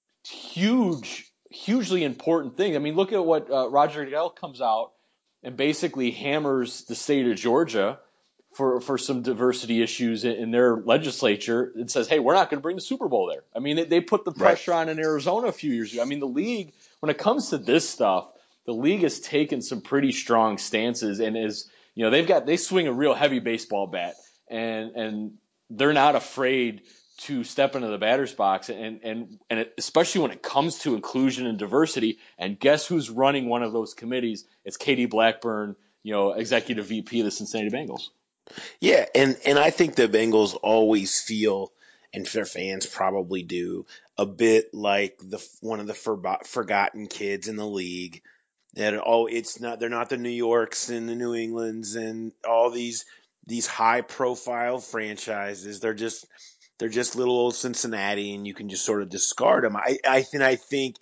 huge, hugely important things. I mean, look at what uh, Roger Goodell comes out and basically hammers the state of Georgia for, for some diversity issues in, in their legislature. It says, hey, we're not going to bring the Super Bowl there. I mean, they, they put the pressure Right. on in Arizona a few years ago. I mean, the league, when it comes to this stuff, the league has taken some pretty strong stances and is, you know, they've got, they swing a real heavy baseball bat, and, and they're not afraid to step into the batter's box, and and and it, especially when it comes to inclusion and diversity. And guess who's running one of those committees? It's Katie Blackburn, you know, executive V P of the Cincinnati Bengals. Yeah, and and I think the Bengals always feel, and their fans probably do, a bit like the one of the forbo- forgotten kids in the league. That oh, it's not they're not the New Yorks and the New Englands and all these these high profile franchises. They're just they're just little old Cincinnati, and you can just sort of discard them. I I think I think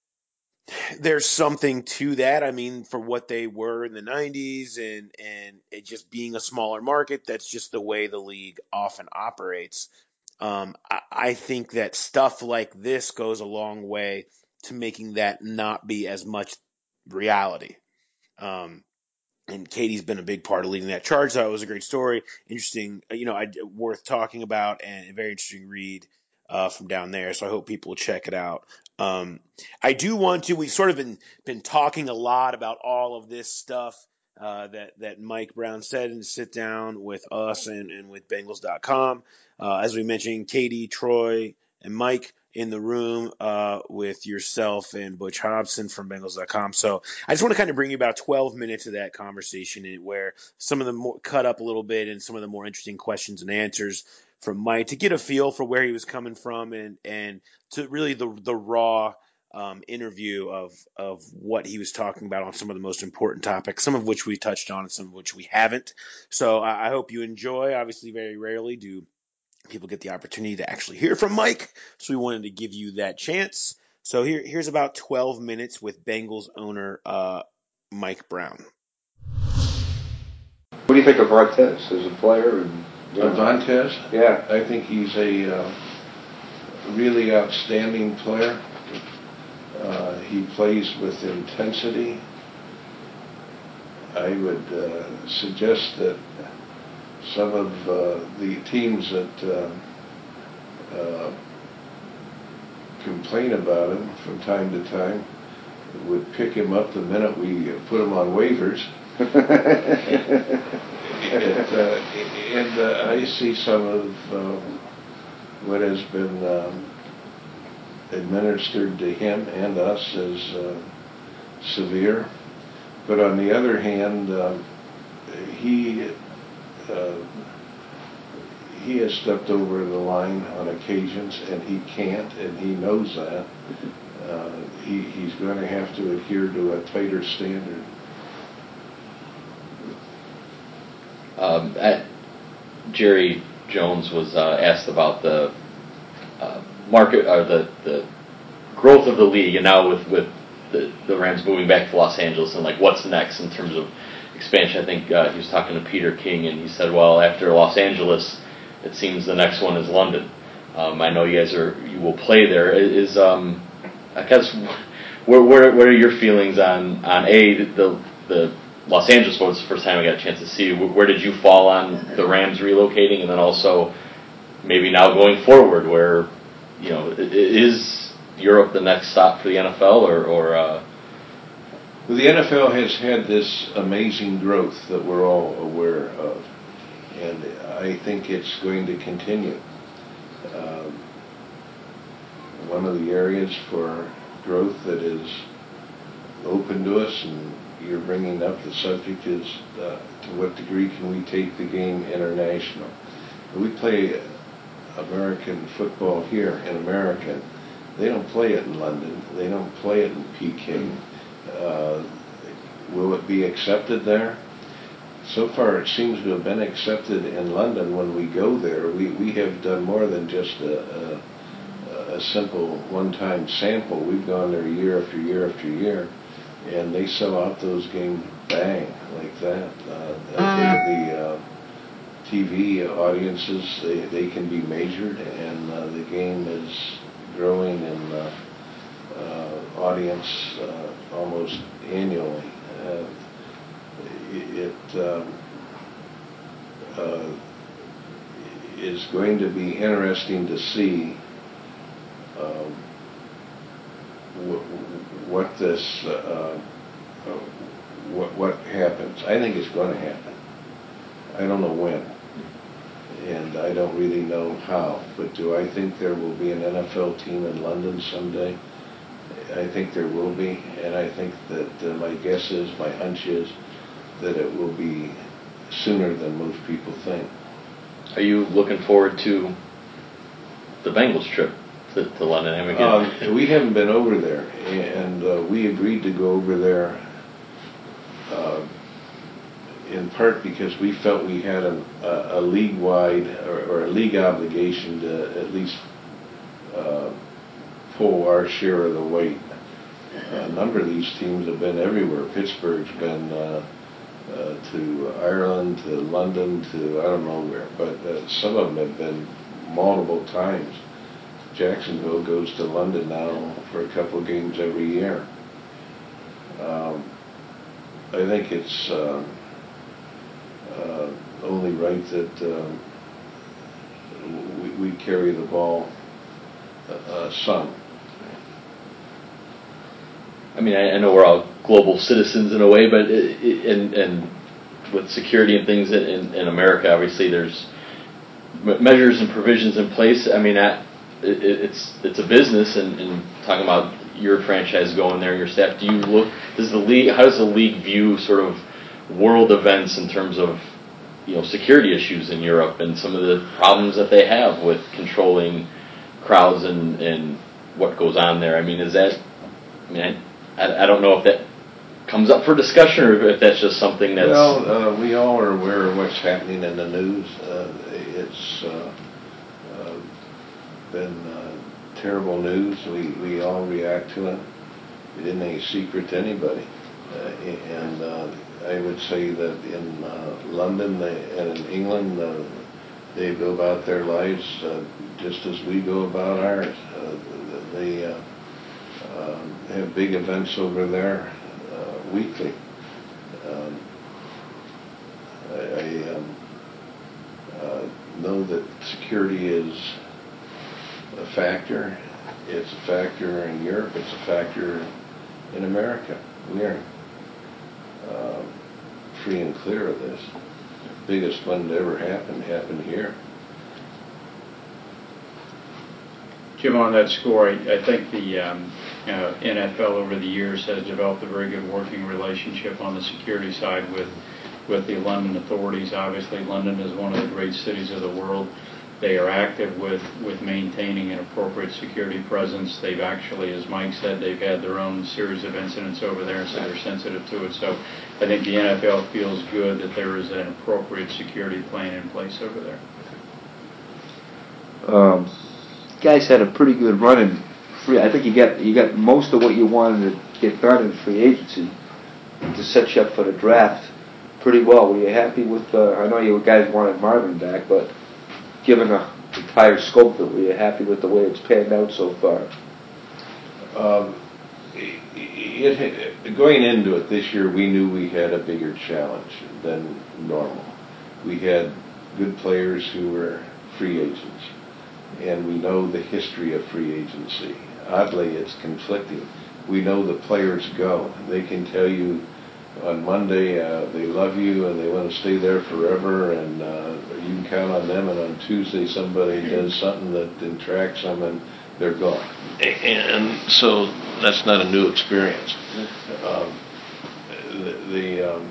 there's something to that. I mean, for what they were in the nineties and and it just being a smaller market, that's just the way the league often operates. Um, I, I think that stuff like this goes a long way to making that not be as much reality. Um, and Katie's been a big part of leading that charge. So it was a great story, interesting, you know, I, worth talking about, and a very interesting read uh, from down there. So I hope people will check it out. Um, I do want to. We've sort of been been talking a lot about all of this stuff uh, that that Mike Brown said in the sit down with us and, and with Bengals dot com. Uh, as we mentioned, Katie, Troy, and Mike in the room uh, with yourself and Butch Hobson from Bengals dot com. So I just want to kind of bring you about twelve minutes of that conversation where some of them more cut up a little bit and some of the more interesting questions and answers from Mike to get a feel for where he was coming from and, and to really the, the raw um, interview of, of what he was talking about on some of the most important topics, some of which we touched on and some of which we haven't. So I, I hope you enjoy. Obviously, very rarely do people get the opportunity to actually hear from Mike, so we wanted to give you that chance. So here, here's about twelve minutes with Bengals owner uh, Mike Brown. What do you think of Vontaze as a player? And, you know, Vontaze? Yeah. I think he's a uh, really outstanding player. Uh, he plays with intensity. I would uh, suggest that some of uh, the teams that uh, uh, complain about him from time to time would pick him up the minute we put him on waivers. it, uh, and uh, I see some of um, what has been um, administered to him and us as uh, severe. But on the other hand, uh, he uh, he has stepped over the line on occasions, and he can't, and he knows that. Uh, he, he's going to have to adhere to a tighter standard. Um, at, Jerry Jones was uh, asked about the uh, market or the, the growth of the league, and now with with the, the Rams moving back to Los Angeles, and like what's next in terms of expansion. I think uh, he was talking to Peter King, and he said, well, after Los Angeles, it seems the next one is London. Um, I know you guys are you will play there. Is um, I guess where where what are your feelings on on a the the Los Angeles was the first time I got a chance to see. Where did you fall on the Rams relocating, and then also maybe now going forward, where you know is Europe the next stop for the N F L, or, or uh... well, the N F L has had this amazing growth that we're all aware of, and I think it's going to continue. Um, one of the areas for growth that is open to us, and you're bringing up the subject is uh, to what degree can we take the game international? We play American football here in America. They don't play it in London. They don't play it in Peking. Uh, will it be accepted there? So far, it seems to have been accepted in London. When we go there, we, we have done more than just a, a a simple one-time sample. We've gone there year after year after year, and they sell out those games bang like that. Uh, the uh, T V audiences, they, they can be measured, and uh, the game is growing in uh, uh, audience uh, almost annually. Uh, it um, uh, is going to be interesting to see Um, what this, uh, uh, what, what happens. I think it's going to happen. I don't know when, and I don't really know how, but do I think there will be an N F L team in London someday? I think there will be, and I think that uh, my guess is, my hunch is, that it will be sooner than most people think. Are you looking forward to the Bengals trip to, to London? I mean, um, we haven't been over there, and uh, we agreed to go over there uh, in part because we felt we had a, a, a league-wide or, or a league obligation to at least uh, pull our share of the weight. A number of these teams have been everywhere. Pittsburgh's been uh, uh, to Ireland, to London, to I don't know where, but uh, some of them have been multiple times. Jacksonville goes to London now for a couple of games every year. Um, I think it's uh, uh, only right that uh, we, we carry the ball uh, some. I mean, I, I know we're all global citizens in a way, but it, it, and, and with security and things in, in America, obviously there's measures and provisions in place. I mean, I, it, it's it's a business, and, and talking about your franchise going there, your staff. Do you look? Does the league? How does the league view sort of world events in terms of, you know, security issues in Europe and some of the problems that they have with controlling crowds and, and what goes on there? I mean, is that? I mean, I, I don't know if that comes up for discussion or if that's just something that's. Well, uh, we all are aware of what's happening in the news. Uh, it's uh, uh, been uh, terrible news. We we all react to it. It isn't any secret to anybody. Uh, and uh, I would say that in uh, London they, and in England, uh, they go about their lives uh, just as we go about ours. Uh, they uh, uh, have big events over there uh, weekly. Um, I, I um, uh, know that security is a factor. It's a factor in Europe. It's a factor in America. We aren't uh, free and clear of this. The biggest one to ever happen happened here. Jim, on that score, I, I think the um, uh, N F L over the years has developed a very good working relationship on the security side with with the London authorities. Obviously, London is one of the great cities of the world. They are active with, with maintaining an appropriate security presence. They've actually, as Mike said, they've had their own series of incidents over there, so they're sensitive to it. So I think the N F L feels good that there is an appropriate security plan in place over there. Um, guys had a pretty good run in free. I think you got you got most of what you wanted to get done in free agency to set you up for the draft pretty well. Were you happy with? Uh, I know you guys wanted Marvin back, but given the entire scope of it, were you happy with the way it's panned out so far? Um, it, it, going into it this year, we knew we had a bigger challenge than normal. We had good players who were free agents, and we know the history of free agency. Oddly, it's conflicting. We know the players go. They can tell you on Monday uh, they love you and they want to stay there forever, and uh, you can count on them, and on Tuesday somebody does something that detracts them and they're gone. And so that's not a new experience. Um, the, the um,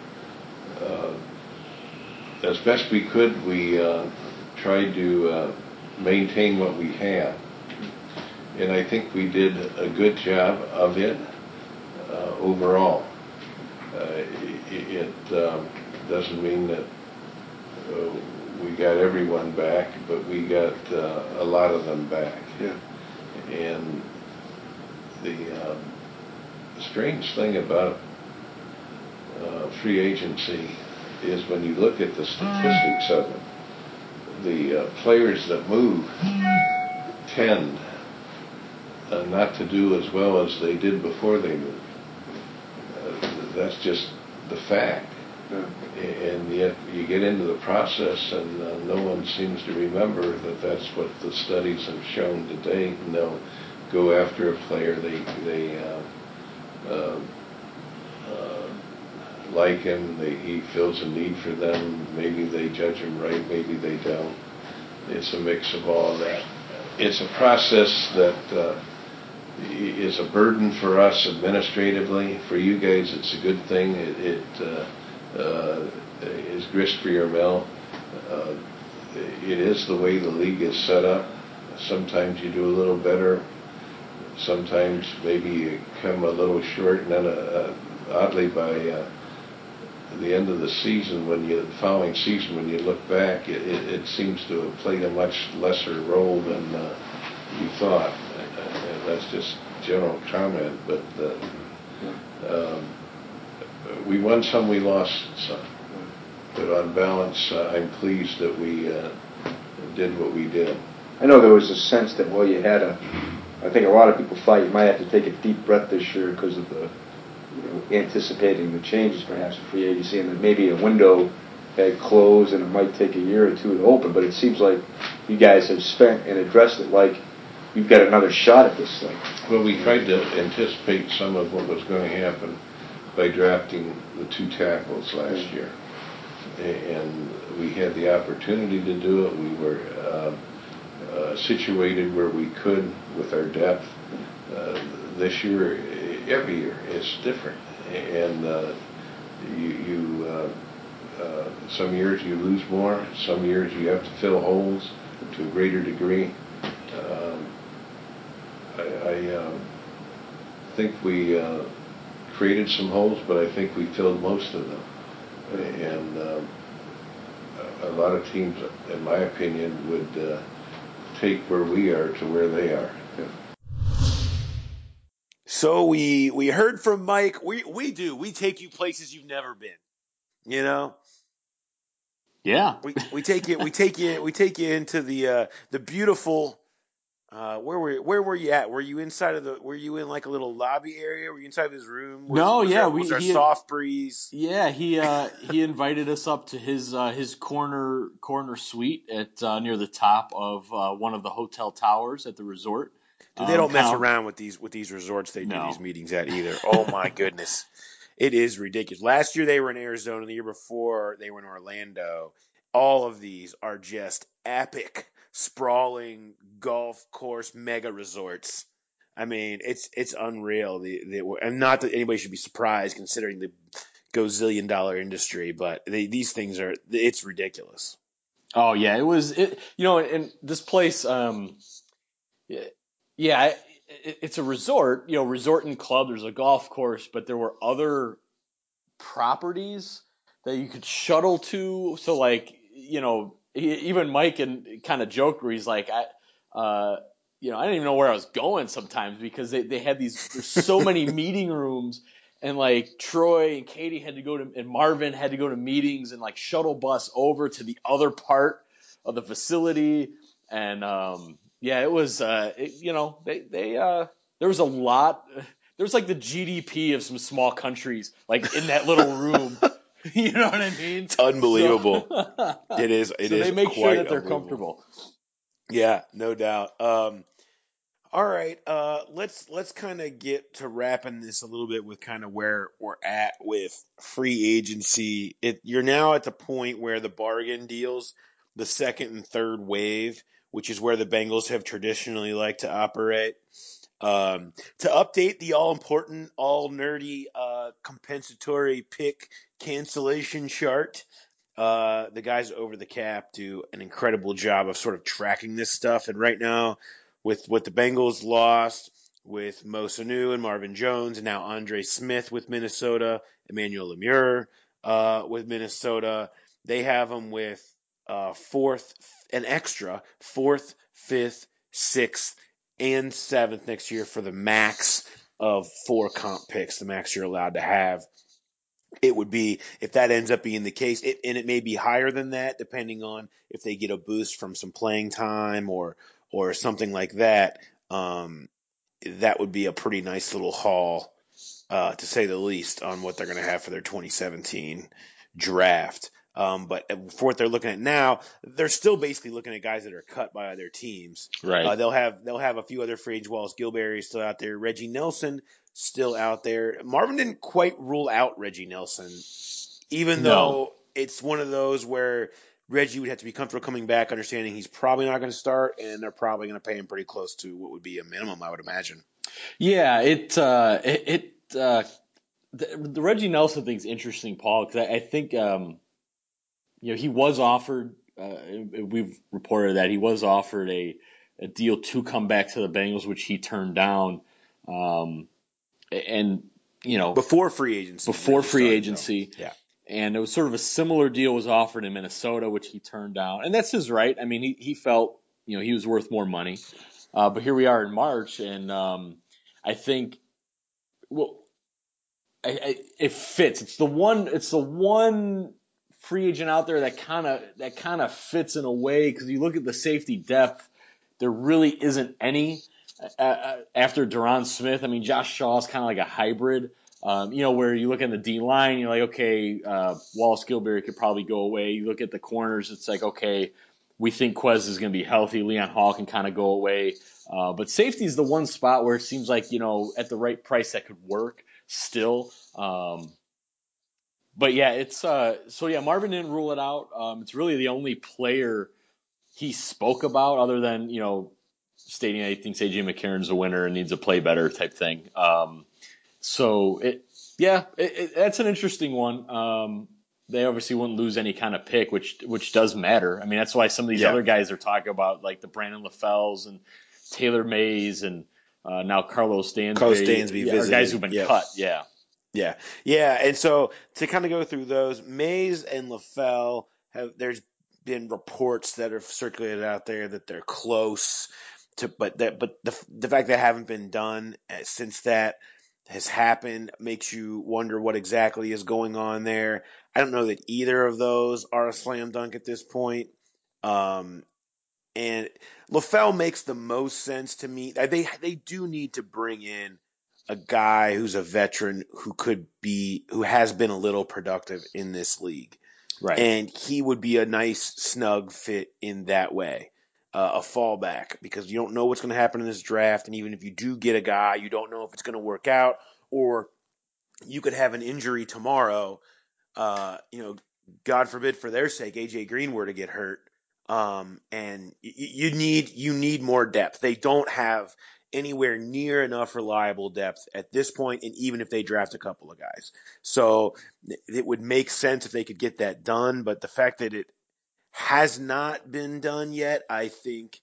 uh, as best we could, we uh, tried to uh, maintain what we had, and I think we did a good job of it uh, overall. Uh, it it um, doesn't mean that uh, we got everyone back, but we got uh, a lot of them back. Yeah. And the um, strange thing about uh, free agency is when you look at the statistics of it, the uh, players that move tend uh, not to do as well as they did before they moved. Uh, that's just the fact. Yeah. And yet you get into the process, and uh, no one seems to remember that that's what the studies have shown to date. And they'll go after a player they they uh, uh, uh, like him. They, he feels a need for them. Maybe they judge him right. Maybe they don't. It's a mix of all of that. It's a process that uh, is a burden for us administratively. For you guys, it's a good thing. It, it uh, uh, is grist for your mill. Uh, it is the way the league is set up. Sometimes you do a little better. Sometimes maybe you come a little short, and then uh, uh, oddly by uh, the end of the season, when you the following season, when you look back, it, it, it seems to have played a much lesser role than uh, you thought. And that's just general comment, but uh, um, we won some, we lost some. But on balance, uh, I'm pleased that we uh, did what we did. I know there was a sense that, well, you had a, I think a lot of people thought you might have to take a deep breath this year because of the, you know, anticipating the changes perhaps in free agency, and that maybe a window had closed and it might take a year or two to open, but it seems like you guys have spent and addressed it like you've got another shot at this thing. Well, we tried to anticipate some of what was going to happen by drafting the two tackles last year. And we had the opportunity to do it. We were uh, uh, situated where we could with our depth. Uh, this year, every year, it's different. And uh, you, you uh, uh, some years you lose more. Some years you have to fill holes to a greater degree. Um, I, I uh, think we uh, created some holes, but I think we filled most of them. And um, a lot of teams, in my opinion, would uh, take where we are to where they are. So we we heard from Mike. We we do. We take you places you've never been. You know. Yeah. We we take you we take you we take you into the uh, the beautiful. Uh, where were where were you at? Were you inside of the? Were you in like a little lobby area? Were you inside of his room? Was No, was yeah, there was we there a he had, soft breeze? yeah, he uh he invited us up to his uh his corner corner suite at uh, near the top of uh, one of the hotel towers at the resort. Dude, they Um don't mess kind of around with these with these resorts they do these no. meetings at either. Oh my goodness. It is ridiculous. Last year they were in Arizona, the year before they were in Orlando. All of these are just epic, sprawling golf course mega resorts. I mean, it's it's unreal. The, the and not that anybody should be surprised considering the gazillion dollar industry, but they, these things are it's ridiculous. Oh yeah, it was it you know, and this place um yeah, yeah it, it's a resort, you know, resort and club, there's a golf course, but there were other properties that you could shuttle to. So like, you know, he, even Mike and kind of joked where he's like, I, uh, you know, I didn't even know where I was going sometimes because they, they had these, there's so many meeting rooms, and like Troy and Katie had to go to, and Marvin had to go to meetings and like shuttle bus over to the other part of the facility. And, um, yeah, it was, uh, it, you know, they, they, uh, there was a lot. There was like the G D P of some small countries, like in that little room. You know what I mean? It's unbelievable. So, It is. It so they is make sure quite that they're unbelievable. comfortable. Yeah, no doubt. Um, all right, uh, let's let's kind of get to wrapping this a little bit with kind of where we're at with free agency. It, you're now at the point where the bargain deals, the second and third wave, which is where the Bengals have traditionally liked to operate. Um, to update the all-important, all-nerdy uh, compensatory pick cancellation chart, uh, the guys over the cap do an incredible job of sort of tracking this stuff. And right now, with what the Bengals lost, with Mo Sanu and Marvin Jones, and now Andre Smith with Minnesota, Emmanuel Lemure uh, with Minnesota, they have them with uh, fourth, an extra fourth, fifth, sixth, and seventh next year for the max of four comp picks, the max you're allowed to have. It would be, if that ends up being the case, it, and it may be higher than that depending on if they get a boost from some playing time or or something like that. Um, that would be a pretty nice little haul, uh, to say the least, on what they're going to have for their twenty seventeen draft. Um, but for what they're looking at now, they're still basically looking at guys that are cut by other teams. Right. Uh, they'll have they'll have a few other free agents. Wallace Gilberry is still out there. Reggie Nelson still out there. Marvin didn't quite rule out Reggie Nelson, even No. though it's one of those where Reggie would have to be comfortable coming back, understanding he's probably not going to start, and they're probably going to pay him pretty close to what would be a minimum, I would imagine. Yeah, it uh, it, it uh, the, the Reggie Nelson thing's interesting, Paul, because I, I think um, you know he was offered. Uh, we've reported that he was offered a, a deal to come back to the Bengals, which he turned down. Um, and you know before free agency, before really free started, agency, though. Yeah. And it was sort of a similar deal was offered in Minnesota, which he turned down, and that's his right. I mean, he he felt you know he was worth more money, uh, but here we are in March, and um, I think well. I, I, it fits. It's the one. It's the one free agent out there that kind of that kind of fits in a way because you look at the safety depth, there really isn't any uh, after Duron Smith. I mean, Josh Shaw is kind of like a hybrid. Um, you know, where you look at the D line, you're like, okay, uh, Wallace Gilberry could probably go away. You look at the corners, it's like, okay, we think Quez is going to be healthy. Leon Hall can kind of go away. Uh, but safety is the one spot where it seems like, you know, at the right price that could work still. Um, but yeah, it's uh, so yeah, Marvin didn't rule it out. Um, it's really the only player he spoke about, other than you know stating that he thinks A J McCarron's a winner and needs to play better type thing. Um, so it, yeah, it, it, that's an interesting one. Um, they obviously wouldn't lose any kind of pick, which which does matter. I mean, that's why some of these Yeah. other guys are talking about, like the Brandon LaFells and Taylor Mays and uh, now Carlos Dansby, Carlos Dansby yeah, are visited. guys who've been Yep. cut. Yeah. Yeah. Yeah. And so to kind of go through those, Mays and LaFell have, there's been reports that have circulated out there that they're close to, but that, but the, the fact that haven't been done since that has happened makes you wonder what exactly is going on there. I don't know that either of those are a slam dunk at this point. Um, and LaFell makes the most sense to me. They they do need to bring in a guy who's a veteran who could be who has been a little productive in this league, Right. and he would be a nice snug fit in that way, uh, a fallback, because you don't know what's going to happen in this draft, and even if you do get a guy, you don't know if it's going to work out, or you could have an injury tomorrow. Uh, you know, God forbid for their sake, A J Green were to get hurt. Um, and y- you need you need more depth. They don't have anywhere near enough reliable depth at this point, and even if they draft a couple of guys, so it would make sense if they could get that done. But the fact that it has not been done yet, I think,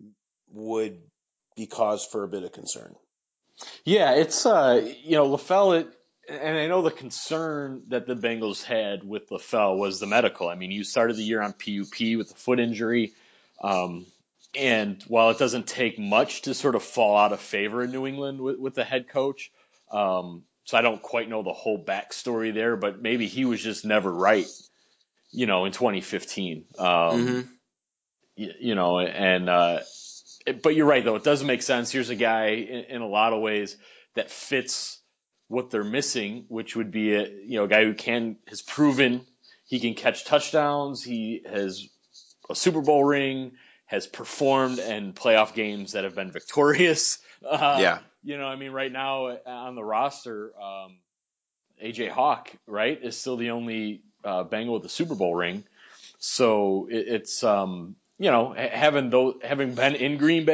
would be cause for a bit of concern. Yeah, it's uh, you know, LaFell. It, and I know the concern that the Bengals had with LaFell was the medical. I mean, you started the year on P U P with a foot injury, um, and while it doesn't take much to sort of fall out of favor in New England with, with the head coach, um, so I don't quite know the whole backstory there, but maybe he was just never right, you know, in twenty fifteen. Um, Mm-hmm. you, you know, and uh, but you're right, though. It does make sense. Here's a guy in, in a lot of ways that fits what they're missing, which would be a you know a guy who can has proven he can catch touchdowns. He has a Super Bowl ring, has performed in playoff games that have been victorious. Uh, Yeah. You know, I mean, right now on the roster, um, A J Hawk, right, is still the only uh, Bengal with a Super Bowl ring. So it, it's um, you know having those having been in Green Bay,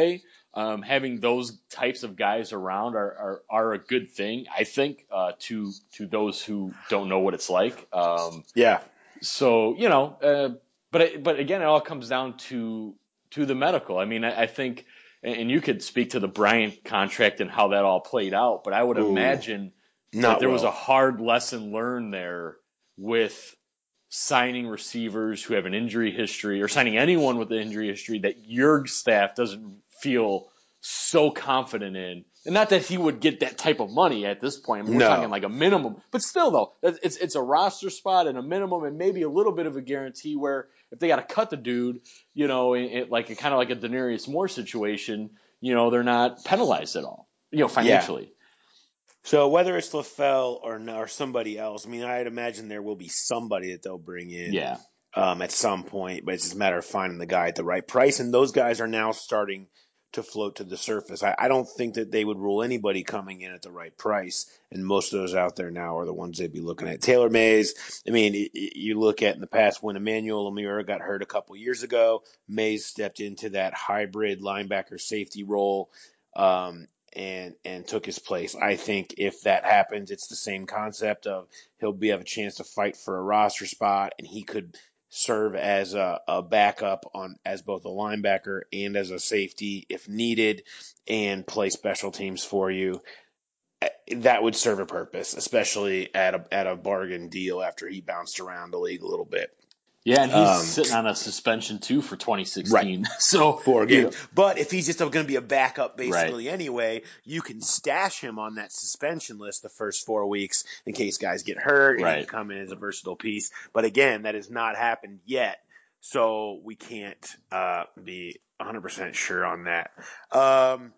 um, having those types of guys around are, are, are a good thing, I think, uh, to to those who don't know what it's like. Um, Yeah. so you know, uh, but it, but again, it all comes down to to the medical. I mean, I, I think, and you could speak to the Bryant contract and how that all played out, but I would Ooh, imagine that not there was well. a hard lesson learned there with signing receivers who have an injury history or signing anyone with an injury history that your staff doesn't feel so confident in. And not that he would get that type of money at this point. I mean, we're No. talking like a minimum, but still though, it's it's a roster spot and a minimum and maybe a little bit of a guarantee where if they got to cut the dude, you know, it, it, like kind of like a Denarius Moore situation, you know, they're not penalized at all, you know, financially. Yeah. So whether it's LaFell or or somebody else, I mean, I'd imagine there will be somebody that they'll bring in Yeah. um, at some point, but it's just a matter of finding the guy at the right price. And those guys are now starting to float to the surface. I, I don't think that they would rule anybody coming in at the right price. And most of those out there now are the ones they'd be looking at. Taylor Mays, I mean, it, it, you look at in the past when Emmanuel Amira got hurt a couple years ago, Mays stepped into that hybrid linebacker safety role. Um, and and took his place. I think if that happens, it's the same concept of he'll be have a chance to fight for a roster spot, and he could serve as a, a backup on as both a linebacker and as a safety if needed, and play special teams for you. That would serve a purpose, especially at a at a bargain deal after he bounced around the league a little bit. Yeah, and he's Um, sitting on a suspension too for twenty sixteen. Right. So Four you games. know, But if he's just going to be a backup right. basically anyway, you can stash him on that suspension list the first four weeks in case guys get hurt and he can Right. come in as a versatile piece. But again, that has not happened yet. So we can't uh, be one hundred percent sure on that. Um,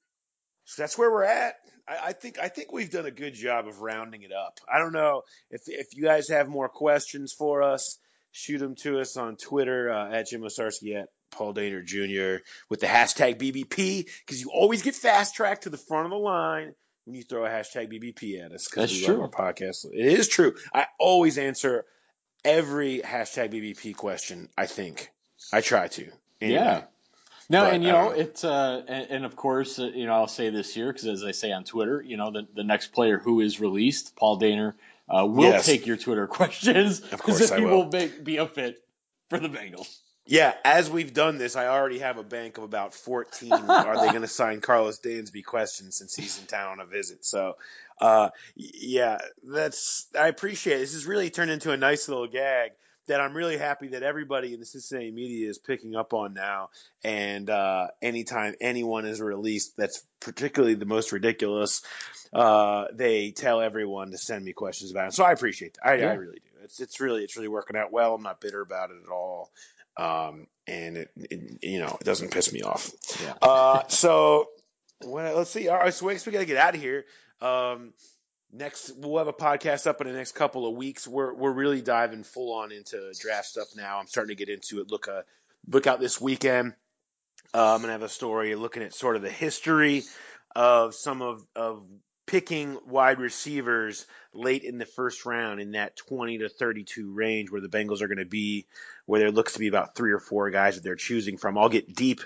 so that's where we're at. I, I think I think we've done a good job of rounding it up. I don't know if if you guys have more questions for us, shoot them to us on Twitter uh, at Jim Osarski, at Paul Daner Junior with the hashtag B B P, because you always get fast tracked to the front of the line when you throw a hashtag B B P at us, because That's we love our true. podcast. It is true. I always answer every hashtag B B P question. I think I try to anyway. Yeah. No, But and you I don't know know. it's uh, and, and of course uh, you know I'll say this here because as I say on Twitter, you know the the next player who is released, Paul Daner, uh, will Yes, take your Twitter questions of as course if I he will. will make, be a fit for the Bengals. Yeah, as we've done this, I already have a bank of about fourteen. Are they going to sign Carlos Dansby questions since he's in town on a visit? So, uh, yeah, that's, I appreciate it. This has really turned into a nice little gag that I'm really happy that everybody in the Cincinnati media is picking up on now. And, uh, anytime anyone is released, that's particularly the most ridiculous, uh, they tell everyone to send me questions about it. So I appreciate that. I, Yeah. I really do. It's, it's really, it's really working out well. I'm not bitter about it at all. Um, and it, it, you know, it doesn't piss me off. Yeah. Uh, so well, let's see. All right, so we got to get out of here. Um, next, we'll have a podcast up in the next couple of weeks. We're we're really diving full on into draft stuff now. I'm starting to get into it. Look, uh, look out this weekend. Uh, I'm gonna have a story looking at sort of the history of some of of picking wide receivers late in the first round in that twenty to thirty-two range where the Bengals are going to be, where there looks to be about three or four guys that they're choosing from. I'll get deep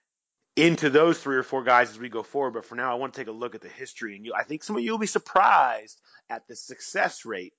into those three or four guys as we go forward, but for now I want to take a look at the history, and you, I think some of you will be surprised at the success rate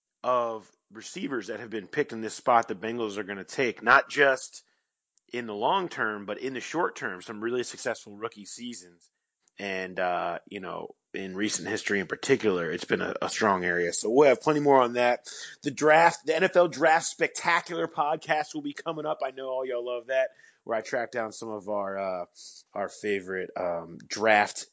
of receivers that have been picked in this spot the Bengals are going to take, not just in the long term, but in the short term, some really successful rookie seasons. And, uh, you know, in recent history in particular, it's been a, a strong area. So we'll have plenty more on that. The draft, the N F L Draft Spectacular podcast will be coming up. I know all y'all love that, where I track down some of our, uh, our favorite, um, draft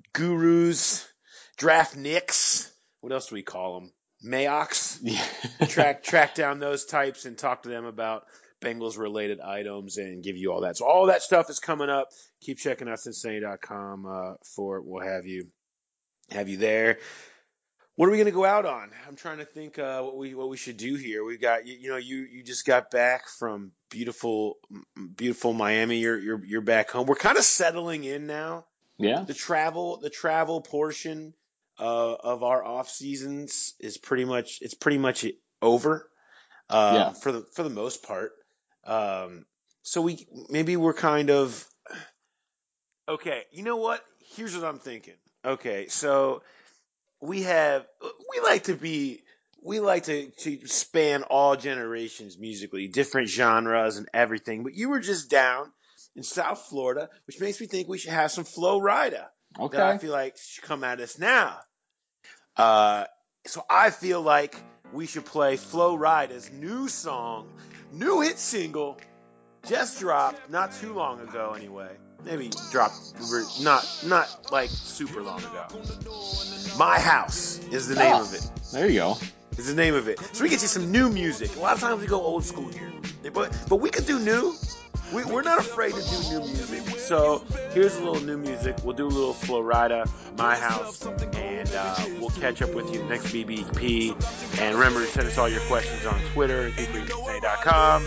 gurus, draft nicks. What else do we call them? Mayox. Yeah. track track down those types and talk to them about Bengals related items and give you all that. So all that stuff is coming up. Keep checking out Cincinnati dot com uh, for it. We'll have you have you there. What are we going to go out on? I'm trying to think uh, what we what we should do here. We got you, you know you you just got back from beautiful beautiful Miami. You're you're you're back home. We're kind of settling in now. Yeah. The travel the travel portion uh, of our off seasons is pretty much it's pretty much over um, Yeah. for the for the most part. Um, so we maybe we're kind of Okay, you know what? Here's what I'm thinking. Okay, so we have we like to be we like to, to span all generations musically, different genres and everything. But you were just down in South Florida, which makes me think we should have some Flo Rida that I Okay. feel like should come at us now. Uh, so I feel like we should play Flo Rida's new song, new hit single, just dropped not too long ago anyway. Maybe dropped not not like super long ago. My House is the name Oh, of it. there you go. Is the name of it. So we get you some new music. A lot of times we go old school here, but but we could do new. We, we're not afraid to do new music. So here's a little new music. We'll do a little Flo Rida, My House, and uh, we'll catch up with you next B B P. And remember to send us all your questions on Twitter at Big Big Cincinnati dot com.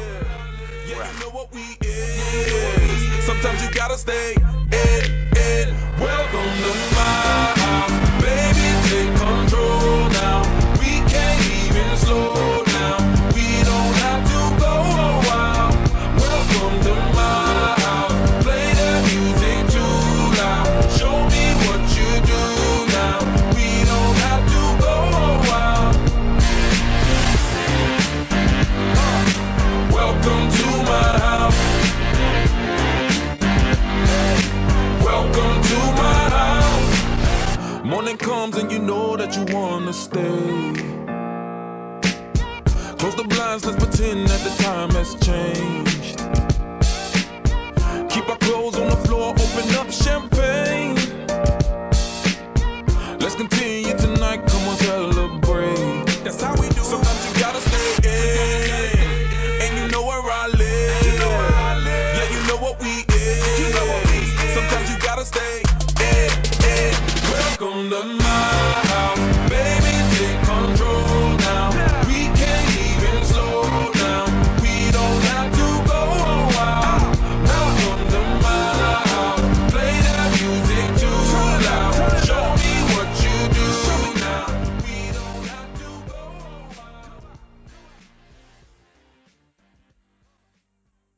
Sometimes you gotta stay in, in. Welcome to my house. Baby, take control now. We can't even slow down. We don't have to go a while. Welcome to my house. Play the music too loud. Show me what you do now. We don't have to go a while. Welcome to my house. Welcome to my house. Morning comes and you know that you wanna stay. Close the blinds, let's pretend that the time has changed. Keep our clothes on the floor, open up champagne.